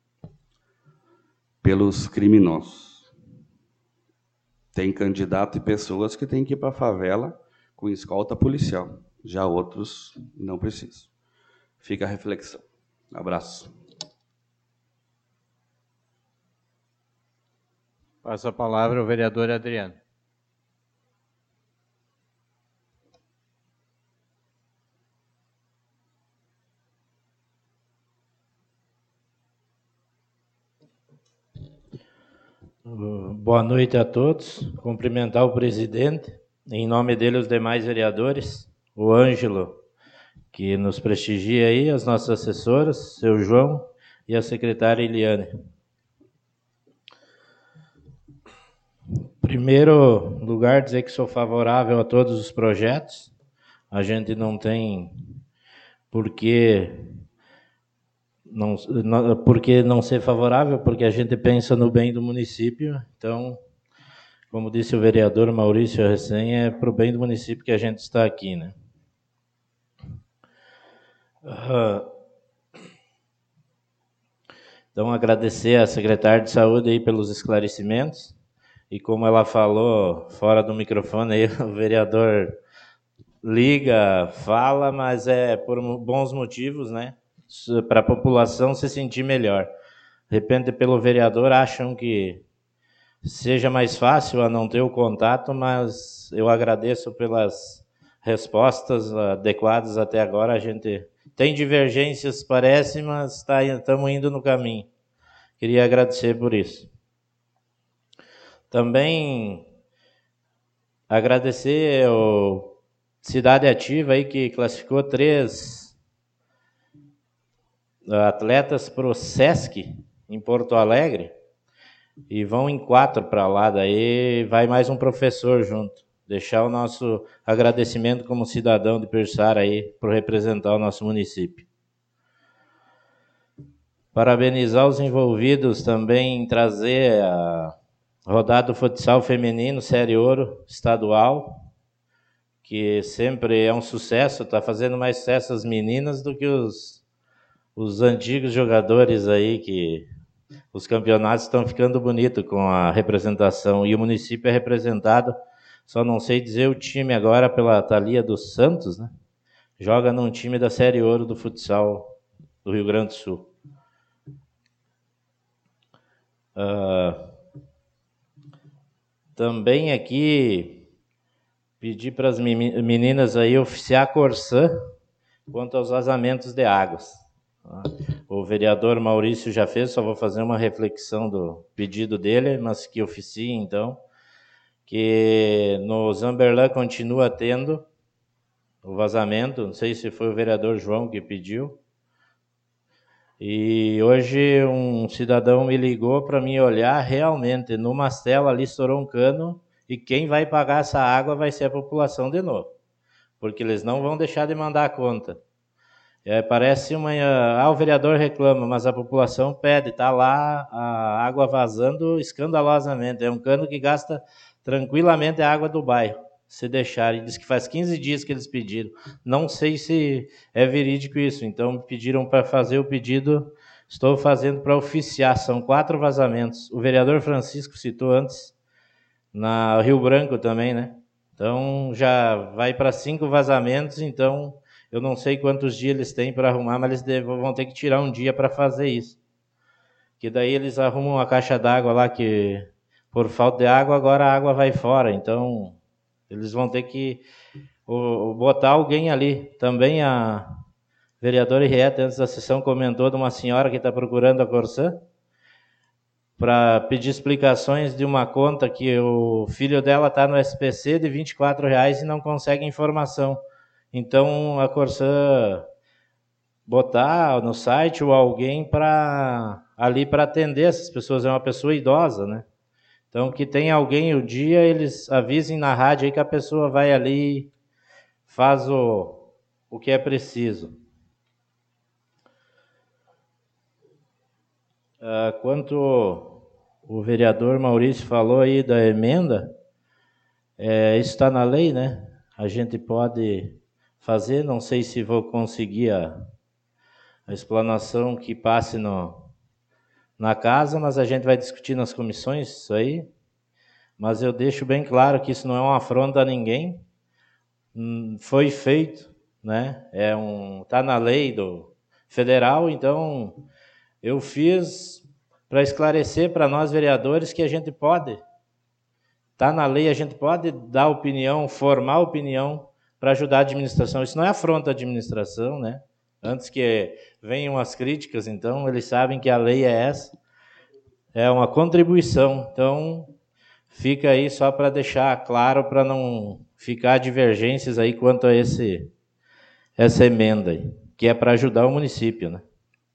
pelos criminosos. Tem candidato e pessoas que têm que ir para a favela com escolta policial. Já outros não precisam. Fica a reflexão. Abraço. Passo a palavra ao vereador Adriano. Boa noite a todos. Cumprimentar o presidente, em nome dele os demais vereadores, o Ângelo, que nos prestigia aí, as nossas assessoras, seu João e a secretária Eliane. Primeiro lugar, dizer que sou favorável a todos os projetos. A gente não tem por que não ser favorável, porque a gente pensa no bem do município. Então, como disse o vereador Maurício recém, é para o bem do município que a gente está aqui, né? Então, agradecer à secretária de Saúde aí pelos esclarecimentos. E como ela falou fora do microfone, aí, o vereador liga, fala, mas é por bons motivos, né? Para a população se sentir melhor. De repente, pelo vereador, acham que seja mais fácil a não ter o contato, mas eu agradeço pelas respostas adequadas até agora. A gente tem divergências, parece, mas estamos indo no caminho. Queria agradecer por isso. Também agradecer ao Cidade Ativa aí, que classificou 3 atletas para o Sesc em Porto Alegre, e vão em 4 para lá, daí vai mais um professor junto. Deixar o nosso agradecimento como cidadão de Pirçara aí, por representar o nosso município. Parabenizar os envolvidos também em trazer a rodada do futsal feminino Série Ouro estadual, que sempre é um sucesso, está fazendo mais sucesso as meninas do que os antigos jogadores aí, que os campeonatos estão ficando bonitos com a representação, e o município é representado, só não sei dizer o time agora, pela Thalia dos Santos, né? Joga num time da Série Ouro do futsal do Rio Grande do Sul. Também aqui pedir para as meninas aí oficiar a Corsã quanto aos vazamentos de águas. O vereador Maurício já fez, só vou fazer uma reflexão do pedido dele, mas que oficie então, que no Zamberlan continua tendo o vazamento, não sei se foi o vereador João que pediu, e hoje um cidadão me ligou para mim olhar, realmente no Mastelo ali estourou um cano, e quem vai pagar essa água vai ser a população de novo, porque eles não vão deixar de mandar a conta. Parece o vereador reclama, mas a população pede, está lá a água vazando escandalosamente, é um cano que gasta tranquilamente a água do bairro, se deixarem. Diz que faz 15 dias que eles pediram, não sei se é verídico isso, então me pediram para fazer o pedido, estou fazendo para oficiar, são 4 vazamentos, o vereador Francisco citou antes, na Rio Branco também, né? Então já vai para 5 vazamentos, então eu não sei quantos dias eles têm para arrumar, mas eles vão ter que tirar um dia para fazer isso. Que daí eles arrumam a caixa d'água lá, que por falta de água, agora a água vai fora. Então, eles vão ter que botar alguém ali. Também a vereadora Henriette, antes da sessão, comentou de uma senhora que está procurando a Corsã para pedir explicações de uma conta que o filho dela está no SPC de R$24 e não consegue informação. Então, a Corsã botar no site ou alguém ali para atender essas pessoas, é uma pessoa idosa, né? Então, que tem alguém o dia, eles avisem na rádio aí que a pessoa vai ali e faz o que é preciso. Quanto o vereador Maurício falou aí da emenda, isso está na lei, né? A gente pode fazer, não sei se vou conseguir a explanação que passe na casa, mas a gente vai discutir nas comissões isso aí. Mas eu deixo bem claro que isso não é uma afronta a ninguém. Foi feito, né? Tá na lei do federal, então eu fiz para esclarecer para nós vereadores que a gente pode, tá na lei, a gente pode dar opinião, formar opinião para ajudar a administração. Isso não é afronta à administração, né? Antes que venham as críticas, então, eles sabem que a lei é essa, é uma contribuição. Então, fica aí só para deixar claro, para não ficar divergências aí quanto a essa emenda aí, que é para ajudar o município, né?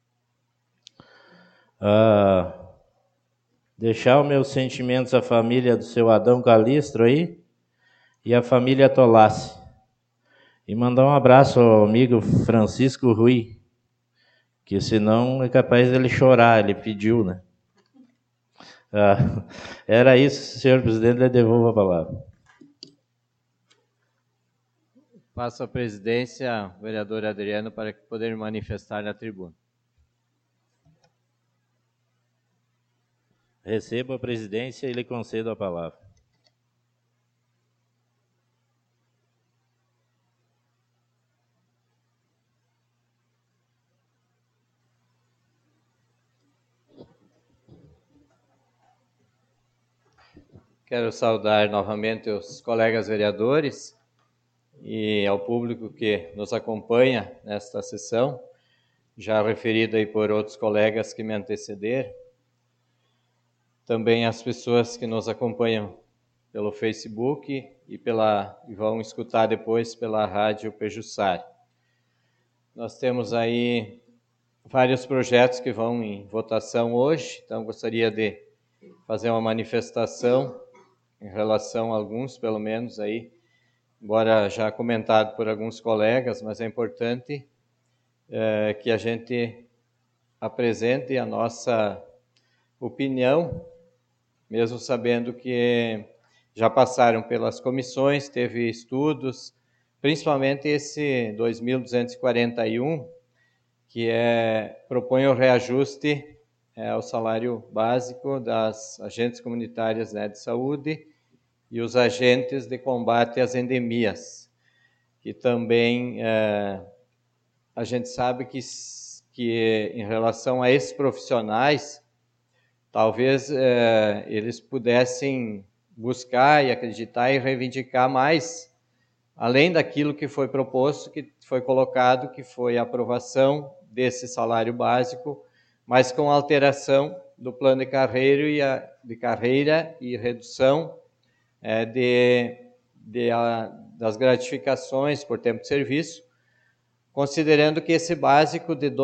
Deixar os meus sentimentos à família do seu Adão Calistro aí e à família Tolassi. E mandar um abraço ao amigo Francisco Rui, que senão é capaz dele chorar, ele pediu, né? Era isso, senhor presidente, eu devolvo a palavra. Passo a presidência ao vereador Adriano para poder manifestar na tribuna. Recebo a presidência e lhe concedo a palavra. Quero saudar novamente os colegas vereadores e ao público que nos acompanha nesta sessão, já referido aí por outros colegas que me antecederam. Também as pessoas que nos acompanham pelo Facebook e vão escutar depois pela Rádio Pejuçara. Nós temos aí vários projetos que vão em votação hoje, então gostaria de fazer uma manifestação em relação a alguns, pelo menos aí, embora já comentado por alguns colegas, mas é importante que a gente apresente a nossa opinião, mesmo sabendo que já passaram pelas comissões, teve estudos, principalmente esse 2241, que propõe o reajuste ao salário básico das agentes comunitárias, né, de saúde e os agentes de combate às endemias, que também a gente sabe que em relação a esses profissionais, talvez eles pudessem buscar e acreditar e reivindicar mais, além daquilo que foi proposto, que foi colocado, que foi a aprovação desse salário básico, mas com alteração do plano de carreira e redução das gratificações por tempo de serviço, considerando que esse básico de R$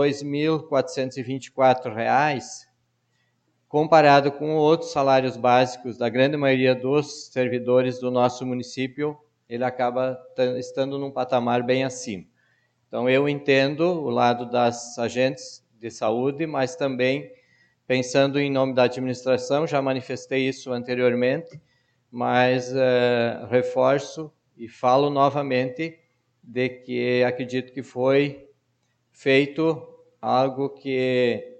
2.424, comparado com outros salários básicos da grande maioria dos servidores do nosso município, ele acaba estando num patamar bem acima. Então, eu entendo o lado das agentes de saúde, mas também, pensando em nome da administração, já manifestei isso anteriormente, mas reforço e falo novamente de que acredito que foi feito algo que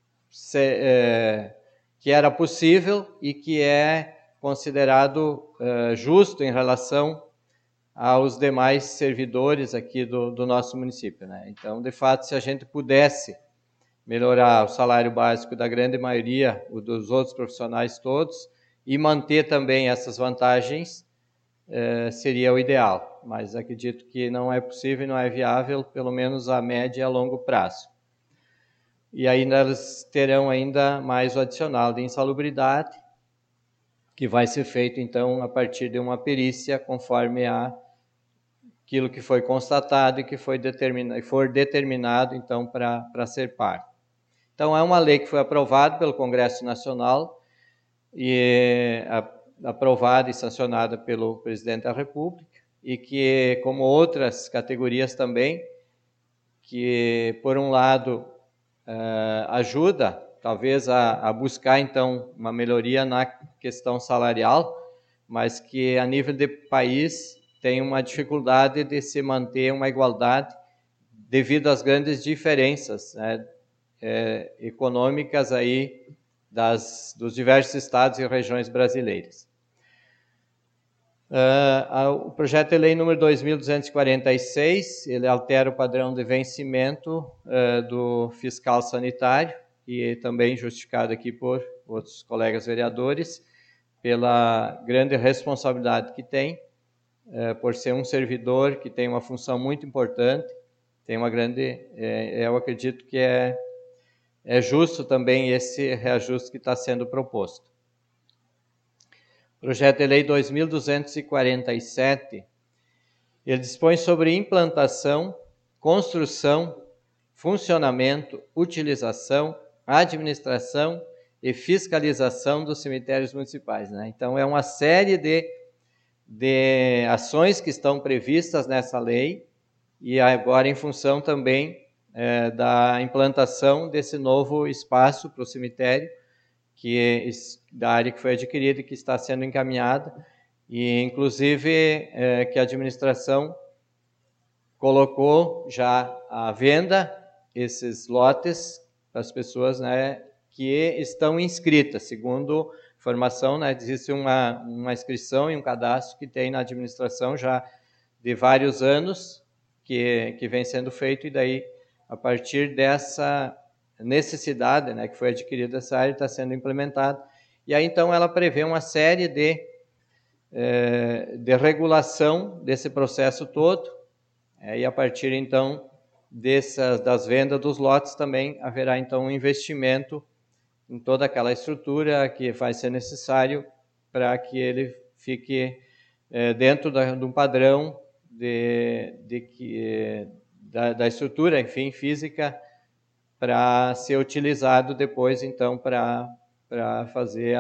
era possível e que é considerado justo em relação aos demais servidores aqui do nosso município, né? Então, de fato, se a gente pudesse melhorar o salário básico da grande maioria, o dos outros profissionais todos, e manter também essas vantagens, seria o ideal. Mas acredito que não é possível e não é viável, pelo menos a médio e a longo prazo. E ainda eles terão ainda mais o adicional de insalubridade, que vai ser feito, então, a partir de uma perícia, conforme aquilo que foi constatado e que for determinado, então, para ser pago. Então, é uma lei que foi aprovada pelo Congresso Nacional e aprovada e sancionada pelo Presidente da República, e que, como outras categorias também, que, por um lado, ajuda, talvez, a buscar, então, uma melhoria na questão salarial, mas que, a nível de país, tem uma dificuldade de se manter uma igualdade devido às grandes diferenças, né, econômicas aí dos diversos estados e regiões brasileiras. O projeto de lei número 2246, ele altera o padrão de vencimento do fiscal sanitário, e também justificado aqui por outros colegas vereadores, pela grande responsabilidade que tem, por ser um servidor que tem uma função muito importante, tem uma grande, eu acredito que é justo também esse reajuste que está sendo proposto. Projeto de Lei 2247, ele dispõe sobre implantação, construção, funcionamento, utilização, administração e fiscalização dos cemitérios municipais, né? Então, é uma série de ações que estão previstas nessa lei, e agora em função também da implantação desse novo espaço para o cemitério, da área que foi adquirida e que está sendo encaminhada, e inclusive que a administração colocou já à venda esses lotes para as pessoas, né, que estão inscritas. Segundo informação, né, existe uma inscrição e um cadastro que tem na administração já de vários anos, que vem sendo feito, e daí, a partir dessa necessidade, né, que foi adquirida essa área, está sendo implementada. E aí, então, ela prevê uma série de de regulação desse processo todo, e a partir então das vendas dos lotes também haverá então um investimento em toda aquela estrutura que vai ser necessário para que ele fique dentro de um padrão da estrutura, enfim, física, para ser utilizado depois, então, para fazer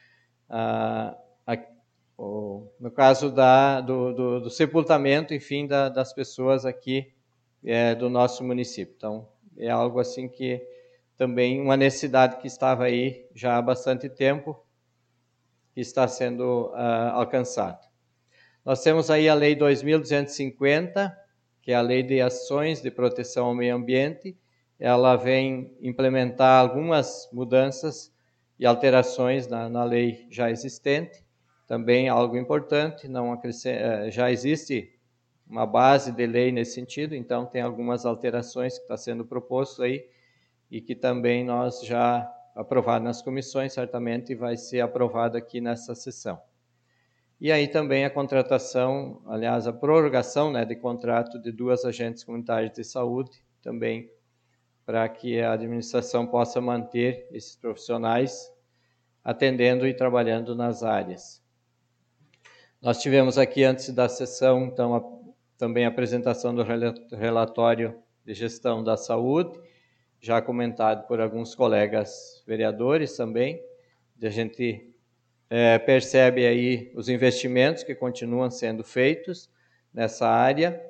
no caso do sepultamento, enfim, das pessoas aqui do nosso município. Então, é algo assim que também uma necessidade que estava aí já há bastante tempo, que está sendo alcançada. Nós temos aí a Lei 2.250, que é a Lei de Ações de Proteção ao Meio Ambiente. Ela vem implementar algumas mudanças e alterações na lei já existente. Também algo importante, já existe uma base de lei nesse sentido, então tem algumas alterações que está sendo proposto aí e que também nós já aprovado nas comissões, certamente vai ser aprovado aqui nessa sessão. E aí também a contratação, aliás, a prorrogação, né, de contrato de 2 agentes comunitários de saúde, também para que a administração possa manter esses profissionais atendendo e trabalhando nas áreas. Nós tivemos aqui, antes da sessão, então, também a apresentação do relatório de gestão da saúde, já comentado por alguns colegas vereadores também. A gente percebe aí os investimentos que continuam sendo feitos nessa área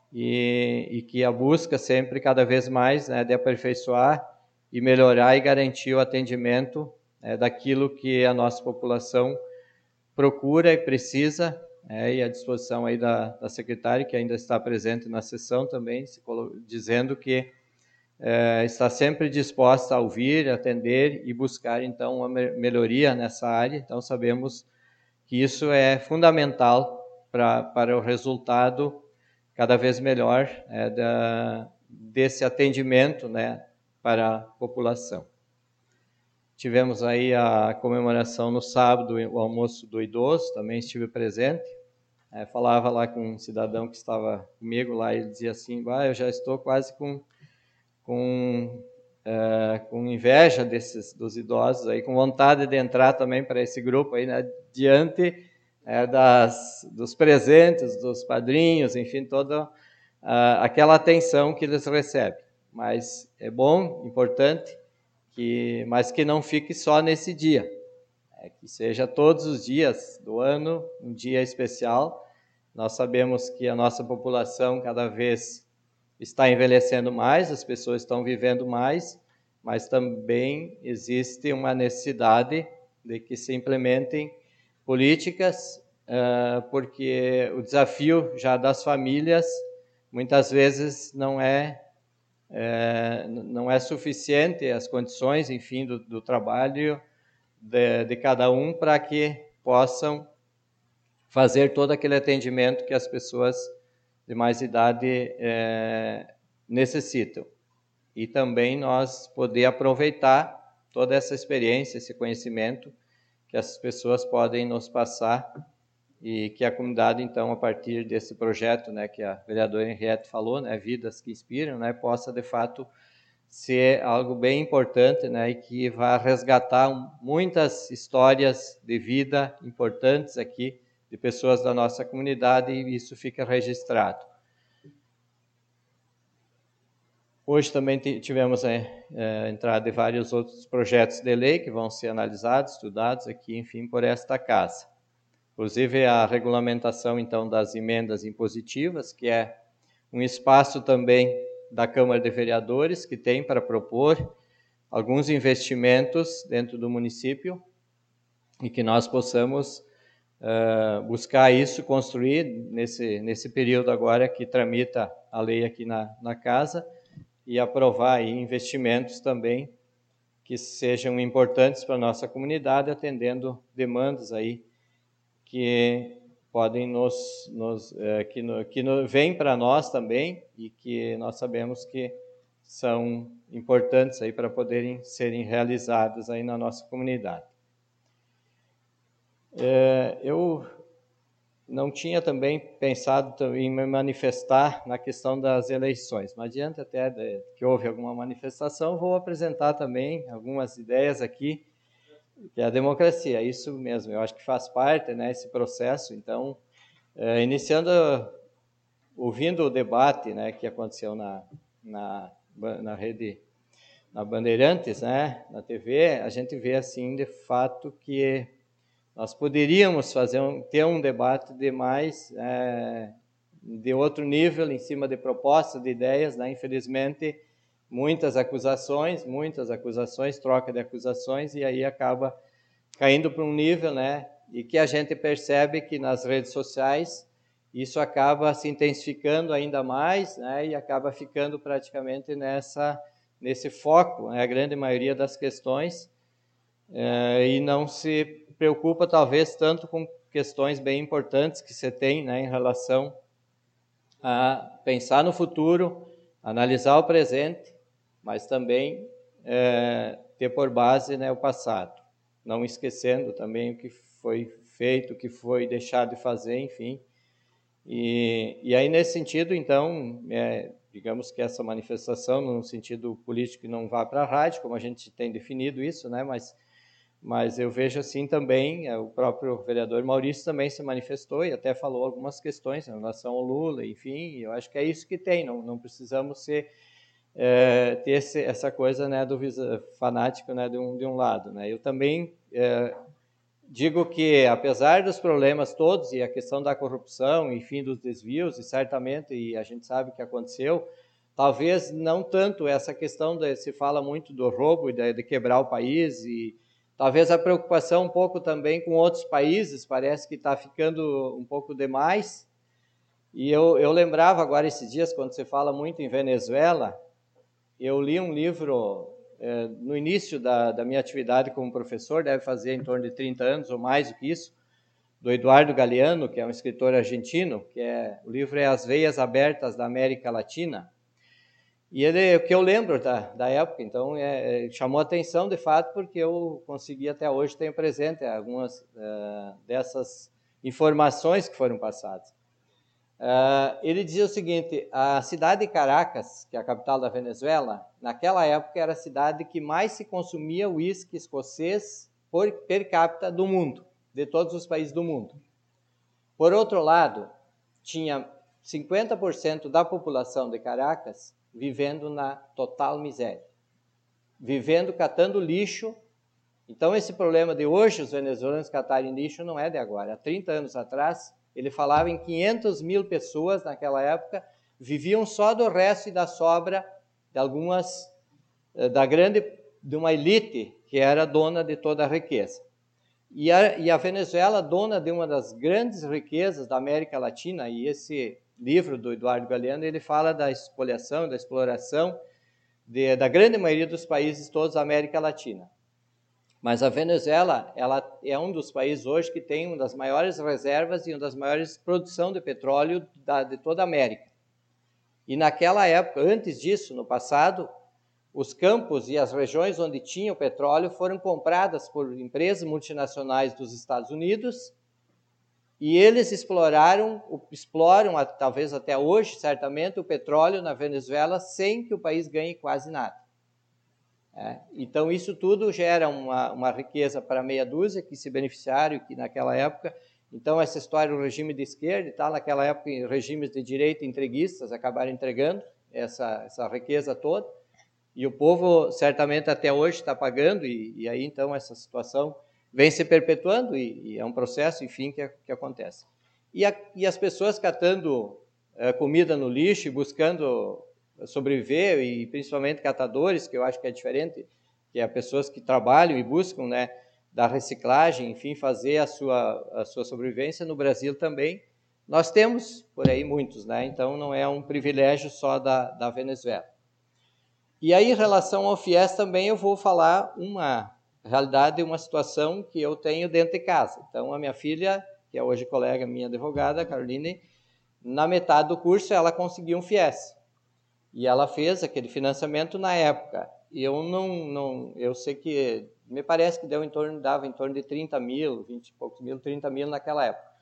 e que a busca sempre, cada vez mais, né, de aperfeiçoar e melhorar e garantir o atendimento daquilo que a nossa população procura e precisa, e à disposição aí da secretária, que ainda está presente na sessão também, dizendo que está sempre disposta a ouvir, atender e buscar, então, uma melhoria nessa área. Então, sabemos que isso é fundamental para o resultado cada vez melhor desse atendimento, né, para a população. Tivemos aí a comemoração no sábado, o almoço do idoso, também estive presente. Falava lá com um cidadão que estava comigo lá, ele dizia assim, eu já estou quase com inveja dos idosos, aí, com vontade de entrar também para esse grupo, aí, né, diante dos presentes, dos padrinhos, enfim, toda aquela atenção que eles recebem. Mas é bom, importante, mas que não fique só nesse dia, que seja todos os dias do ano, um dia especial. Nós sabemos que a nossa população cada vez está envelhecendo mais, as pessoas estão vivendo mais, mas também existe uma necessidade de que se implementem políticas, porque o desafio já das famílias muitas vezes não é suficiente, as condições, enfim, do trabalho de cada um para que possam fazer todo aquele atendimento que as pessoas de mais idade necessitam. E também nós poder aproveitar toda essa experiência, esse conhecimento que as pessoas podem nos passar e que a comunidade, então, a partir desse projeto, né, que a vereadora Henriette falou, né, Vidas que Inspiram, né, possa, de fato, ser algo bem importante, né, e que vai resgatar muitas histórias de vida importantes aqui, de pessoas da nossa comunidade, e isso fica registrado. Hoje também tivemos a entrada de vários outros projetos de lei que vão ser analisados, estudados aqui, enfim, por esta casa. Inclusive a regulamentação, então, das emendas impositivas, que é um espaço também da Câmara de Vereadores, que tem para propor alguns investimentos dentro do município e que nós possamos buscar isso, construir nesse período agora que tramita a lei aqui na casa, e aprovar aí investimentos também que sejam importantes para a nossa comunidade, atendendo demandas aí que podem que vêm para nós também e que nós sabemos que são importantes aí para poderem serem realizadas aí na nossa comunidade. Eu não tinha também pensado em me manifestar na questão das eleições. Não adianta até que houve alguma manifestação, vou apresentar também algumas ideias aqui, que é a democracia, isso mesmo, eu acho que faz parte, né, esse processo. Então, iniciando, ouvindo o debate, né, que aconteceu na rede, na Bandeirantes, né, na TV, a gente vê assim, de fato, que nós poderíamos ter um debate de outro nível, em cima de propostas, de ideias, né? Infelizmente, muitas acusações, troca de acusações, e aí acaba caindo para um nível, né? E que a gente percebe que nas redes sociais isso acaba se intensificando ainda mais, né? E acaba ficando praticamente nesse foco, né? A grande maioria das questões, e não se preocupa talvez tanto com questões bem importantes que você tem, né, em relação a pensar no futuro, analisar o presente, mas também ter por base, né, o passado, não esquecendo também o que foi feito, o que foi deixado de fazer, enfim. E aí, nesse sentido, então, digamos que essa manifestação, no sentido político, não vá para a rádio, como a gente tem definido isso, né, mas eu vejo assim também, o próprio vereador Maurício também se manifestou e até falou algumas questões em relação ao Lula, enfim, eu acho que é isso que tem, não precisamos ter essa coisa, né, do fanático, né, de um lado, né. Eu também digo que, apesar dos problemas todos e a questão da corrupção, enfim, dos desvios, e certamente, e a gente sabe que aconteceu, talvez não tanto essa questão, se fala muito do roubo e de quebrar o país, e talvez a preocupação um pouco também com outros países, parece que está ficando um pouco demais. E eu lembrava agora esses dias, quando se fala muito em Venezuela, eu li um livro no início da minha atividade como professor, deve fazer em torno de 30 anos ou mais do que isso, do Eduardo Galeano, que é um escritor argentino, o livro é As Veias Abertas da América Latina. E o que eu lembro da época, então, chamou atenção de fato, porque eu consegui até hoje ter presente algumas dessas informações que foram passadas. Ele dizia o seguinte: a cidade de Caracas, que é a capital da Venezuela, naquela época era a cidade que mais se consumia uísque escocês per capita do mundo, de todos os países do mundo. Por outro lado, tinha 50% da população de Caracas vivendo na total miséria, vivendo catando lixo. Então, esse problema de hoje os venezuelanos catarem lixo não é de agora. Há 30 anos atrás, ele falava em 500 mil pessoas naquela época, viviam só do resto e da sobra de uma elite que era dona de toda a riqueza. E a Venezuela, dona de uma das grandes riquezas da América Latina, e esse livro do Eduardo Galeano, ele fala da expoliação, da exploração da grande maioria dos países todos da América Latina. Mas a Venezuela, ela é um dos países hoje que tem uma das maiores reservas e uma das maiores produções de petróleo de toda a América. E naquela época, antes disso, no passado, os campos e as regiões onde tinha o petróleo foram compradas por empresas multinacionais dos Estados Unidos, e eles exploram, talvez até hoje, certamente, o petróleo na Venezuela sem que o país ganhe quase nada. Então, isso tudo gera uma riqueza para meia dúzia que se beneficiaram, que naquela época... Então, essa história do regime de esquerda e tal, naquela época, regimes de direita entreguistas acabaram entregando essa riqueza toda, e o povo, certamente, até hoje está pagando, e aí, então, essa situação vem se perpetuando, e é um processo, enfim, que acontece. E as pessoas catando comida no lixo e buscando sobreviver, e principalmente catadores, que eu acho que é diferente, que é pessoas que trabalham e buscam, né, da reciclagem, enfim, fazer a sua sobrevivência. No Brasil também nós temos por aí muitos, né? Então não é um privilégio só da Venezuela. E aí, em relação ao FIES também, eu vou falar uma realidade, uma situação que eu tenho dentro de casa. Então, a minha filha, que é hoje colega minha advogada, Caroline, na metade do curso ela conseguiu um FIES. E ela fez aquele financiamento na época. E eu sei que, me parece que dava em torno de 30 mil, 20 e poucos mil, 30 mil naquela época.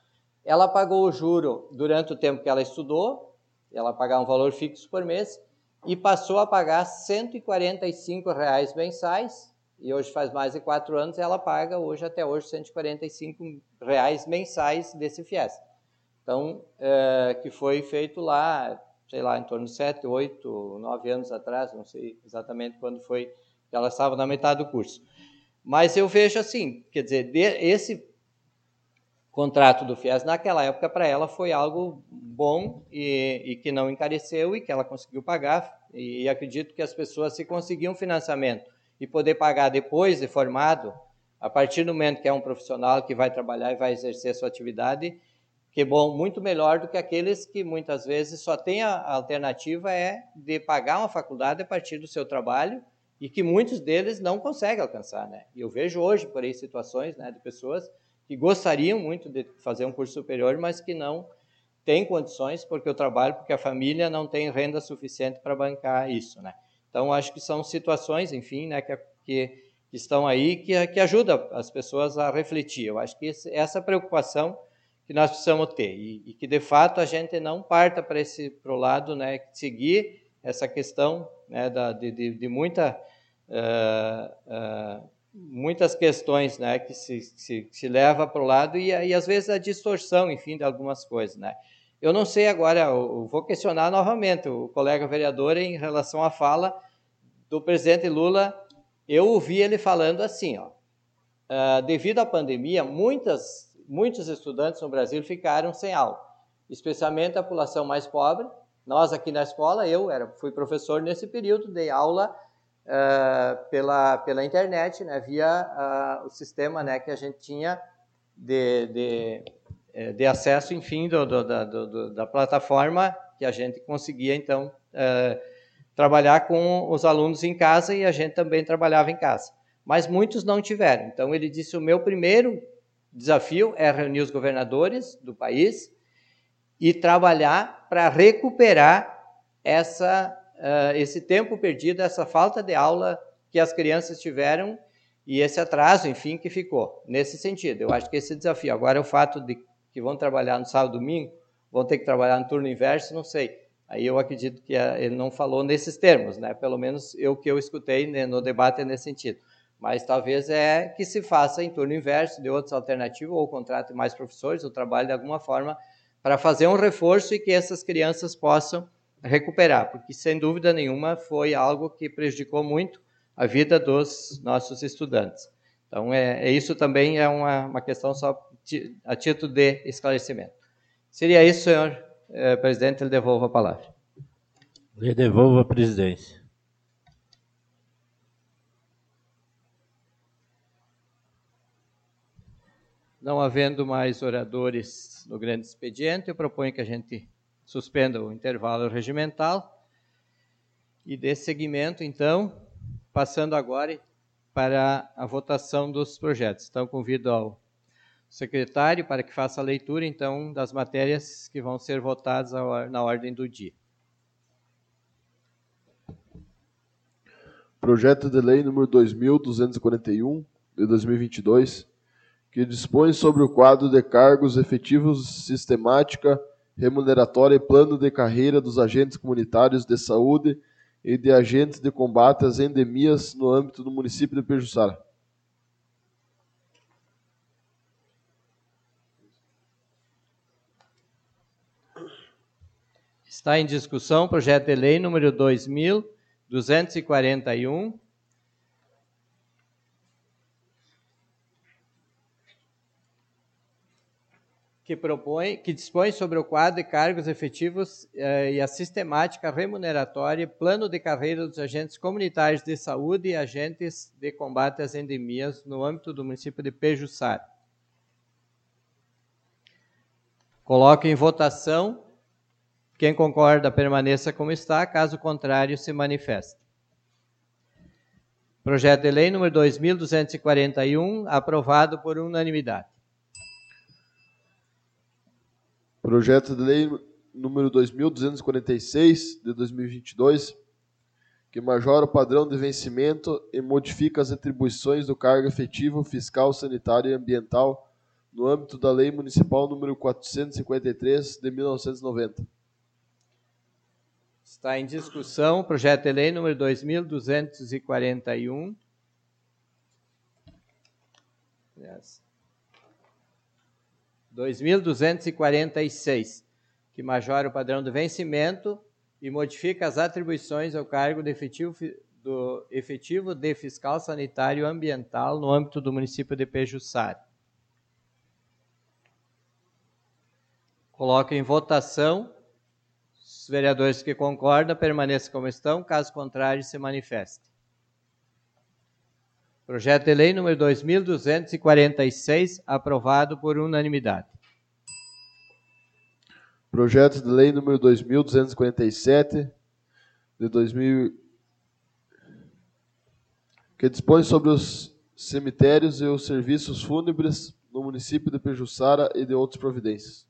ela pagou o juro durante o tempo que ela estudou, ela pagava um valor fixo por mês, e passou a pagar R$ 145 mensais, e hoje faz mais de 4 anos, ela paga até hoje R$ 145 mensais desse FIES. Então, que foi feito lá, sei lá, em torno de 7, 8, 9 anos atrás, não sei exatamente quando foi, que ela estava na metade do curso. Mas eu vejo assim, quer dizer, esse contrato do FIES naquela época para ela foi algo bom e que não encareceu e que ela conseguiu pagar, e acredito que as pessoas, se conseguiam financiamento e poder pagar depois de formado, a partir do momento que é um profissional que vai trabalhar e vai exercer a sua atividade, que bom, muito melhor do que aqueles que muitas vezes só tem a alternativa de pagar uma faculdade a partir do seu trabalho, e que muitos deles não conseguem alcançar, né? E eu vejo hoje por aí situações, né, de pessoas que gostariam muito de fazer um curso superior, mas que não têm condições porque a família não tem renda suficiente para bancar isso, né? Então, acho que são situações, enfim, né, que estão aí, que ajudam as pessoas a refletir. Eu acho que essa preocupação que nós precisamos ter, e que, de fato, a gente não parta para o lado, né, seguir essa questão, né, de muitas questões, né, que se leva para o lado, e às vezes a distorção, enfim, de algumas coisas, né. Eu não sei agora, eu vou questionar novamente o colega vereador em relação à fala do presidente Lula. Eu ouvi ele falando assim, devido à pandemia, muitos estudantes no Brasil ficaram sem aula, especialmente a população mais pobre. Nós aqui na escola, fui professor nesse período, dei aula pela internet, né, via o sistema, né, que a gente tinha de acesso, enfim, da plataforma, que a gente conseguia, então, trabalhar com os alunos em casa, e a gente também trabalhava em casa. Mas muitos não tiveram. Então, ele disse, o meu primeiro desafio é reunir os governadores do país e trabalhar para recuperar esse tempo perdido, essa falta de aula que as crianças tiveram e esse atraso, enfim, que ficou. Nesse sentido, eu acho que esse desafio. Agora, o fato de que vão trabalhar no sábado e domingo, vão ter que trabalhar no turno inverso, não sei. Aí eu acredito que ele não falou nesses termos, né? Pelo menos que eu escutei, né, no debate é nesse sentido. Mas talvez que se faça em turno inverso, de outras alternativas, ou contrate mais professores, ou trabalhe de alguma forma para fazer um reforço e que essas crianças possam recuperar, porque, sem dúvida nenhuma, foi algo que prejudicou muito a vida dos nossos estudantes. Então, isso também é uma questão só a título de esclarecimento. Seria isso, senhor presidente, lhe devolvo a palavra. Lhe devolvo a presidência. Não havendo mais oradores no grande expediente, eu proponho que a gente suspenda o intervalo regimental e dê seguimento, então, passando agora para a votação dos projetos. Então, convido ao secretário para que faça a leitura, então, das matérias que vão ser votadas na ordem do dia. Projeto de Lei número 2.241, de 2022, que dispõe sobre o quadro de cargos efetivos, sistemática, remuneratória e plano de carreira dos agentes comunitários de saúde e de agentes de combate às endemias no âmbito do município de Pejuçara. Está em discussão o projeto de lei número 2.241, que dispõe sobre o quadro de cargos efetivos e a sistemática remuneratória e plano de carreira dos agentes comunitários de saúde e agentes de combate às endemias no âmbito do município de Pejuçara. Coloco em votação. Quem concorda, permaneça como está, caso contrário, se manifeste. Projeto de lei número 2.241, aprovado por unanimidade. Projeto de lei número 2.246, de 2022, que majora o padrão de vencimento e modifica as atribuições do cargo efetivo fiscal, sanitário e ambiental no âmbito da Lei Municipal número 453, de 1990. Está em discussão o projeto de lei número 2241. 2246, que majora o padrão de vencimento e modifica as atribuições ao cargo do efetivo de fiscal sanitário ambiental no âmbito do município de Pejuçara. Coloco em votação. Os vereadores que concordam permaneçam como estão, caso contrário, se manifestem. Projeto de lei número 2246, aprovado por unanimidade. Projeto de lei número 2247, de 2000, que dispõe sobre os cemitérios e os serviços fúnebres no município de Pejuçara e de outras providências.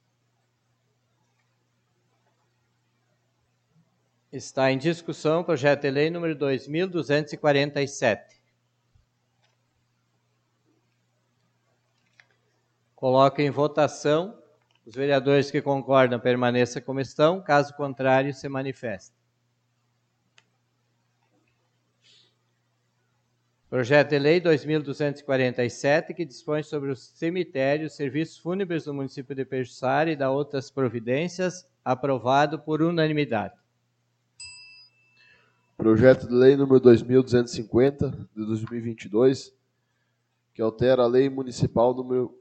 Está em discussão o projeto de lei número 2247. Coloco em votação. Os vereadores que concordam permaneçam como estão, caso contrário, se manifestem. Projeto de lei 2247, que dispõe sobre os cemitérios, serviços fúnebres do município de Pejuçara e da outras providências, aprovado por unanimidade. Projeto de lei número 2250, de 2022, que altera a Lei Municipal número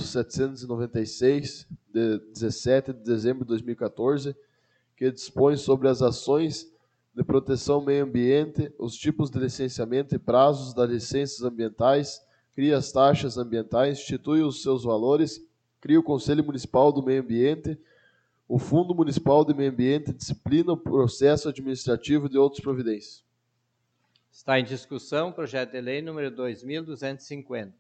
1796, de 17 de dezembro de 2014, que dispõe sobre as ações de proteção ao meio ambiente, os tipos de licenciamento e prazos das licenças ambientais, cria as taxas ambientais, institui os seus valores, cria o Conselho Municipal do Meio Ambiente, o Fundo Municipal de Meio Ambiente, disciplina o processo administrativo e de outras providências. Está em discussão o projeto de lei número 2250.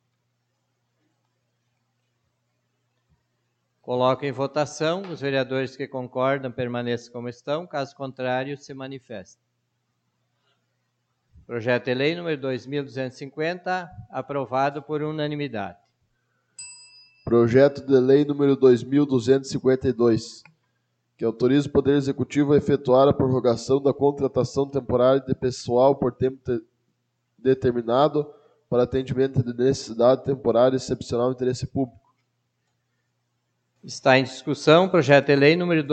Coloco em votação. Os vereadores que concordam permaneçam como estão. Caso contrário, se manifestem. Projeto de lei número 2250, aprovado por unanimidade. Projeto de lei número 2252, que autoriza o Poder Executivo a efetuar a prorrogação da contratação temporária de pessoal por tempo determinado para atendimento de necessidade temporária excepcional de interesse público. Está em discussão o projeto de lei número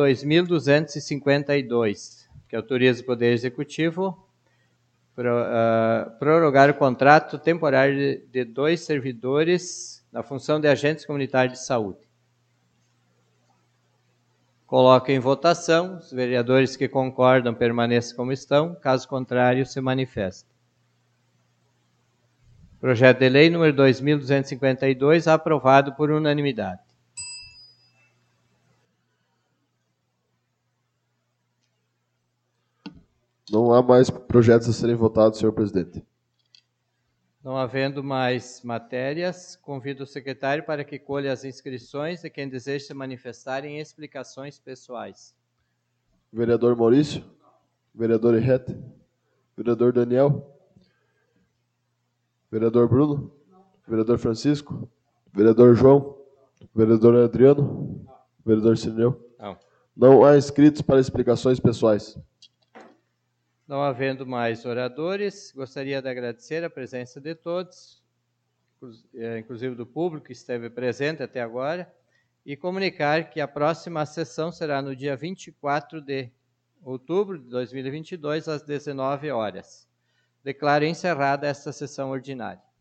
2252, que autoriza o Poder Executivo prorrogar o contrato temporário de 2 servidores na função de agentes comunitários de saúde. Coloco em votação. Os vereadores que concordam permaneçam como estão. Caso contrário, se manifestem. Projeto de lei número 2252, aprovado por unanimidade. Não há mais projetos a serem votados, senhor presidente. Não havendo mais matérias, convido o secretário para que colha as inscrições de quem deseja se manifestar em explicações pessoais. Vereador Maurício, vereador Irrete, vereador Daniel, vereador Bruno, vereador Francisco, vereador João, vereador Adriano, vereador Cirineu. Não há inscritos para explicações pessoais. Não havendo mais oradores, gostaria de agradecer a presença de todos, inclusive do público que esteve presente até agora, e comunicar que a próxima sessão será no dia 24 de outubro de 2022, às 19 horas. Declaro encerrada esta sessão ordinária.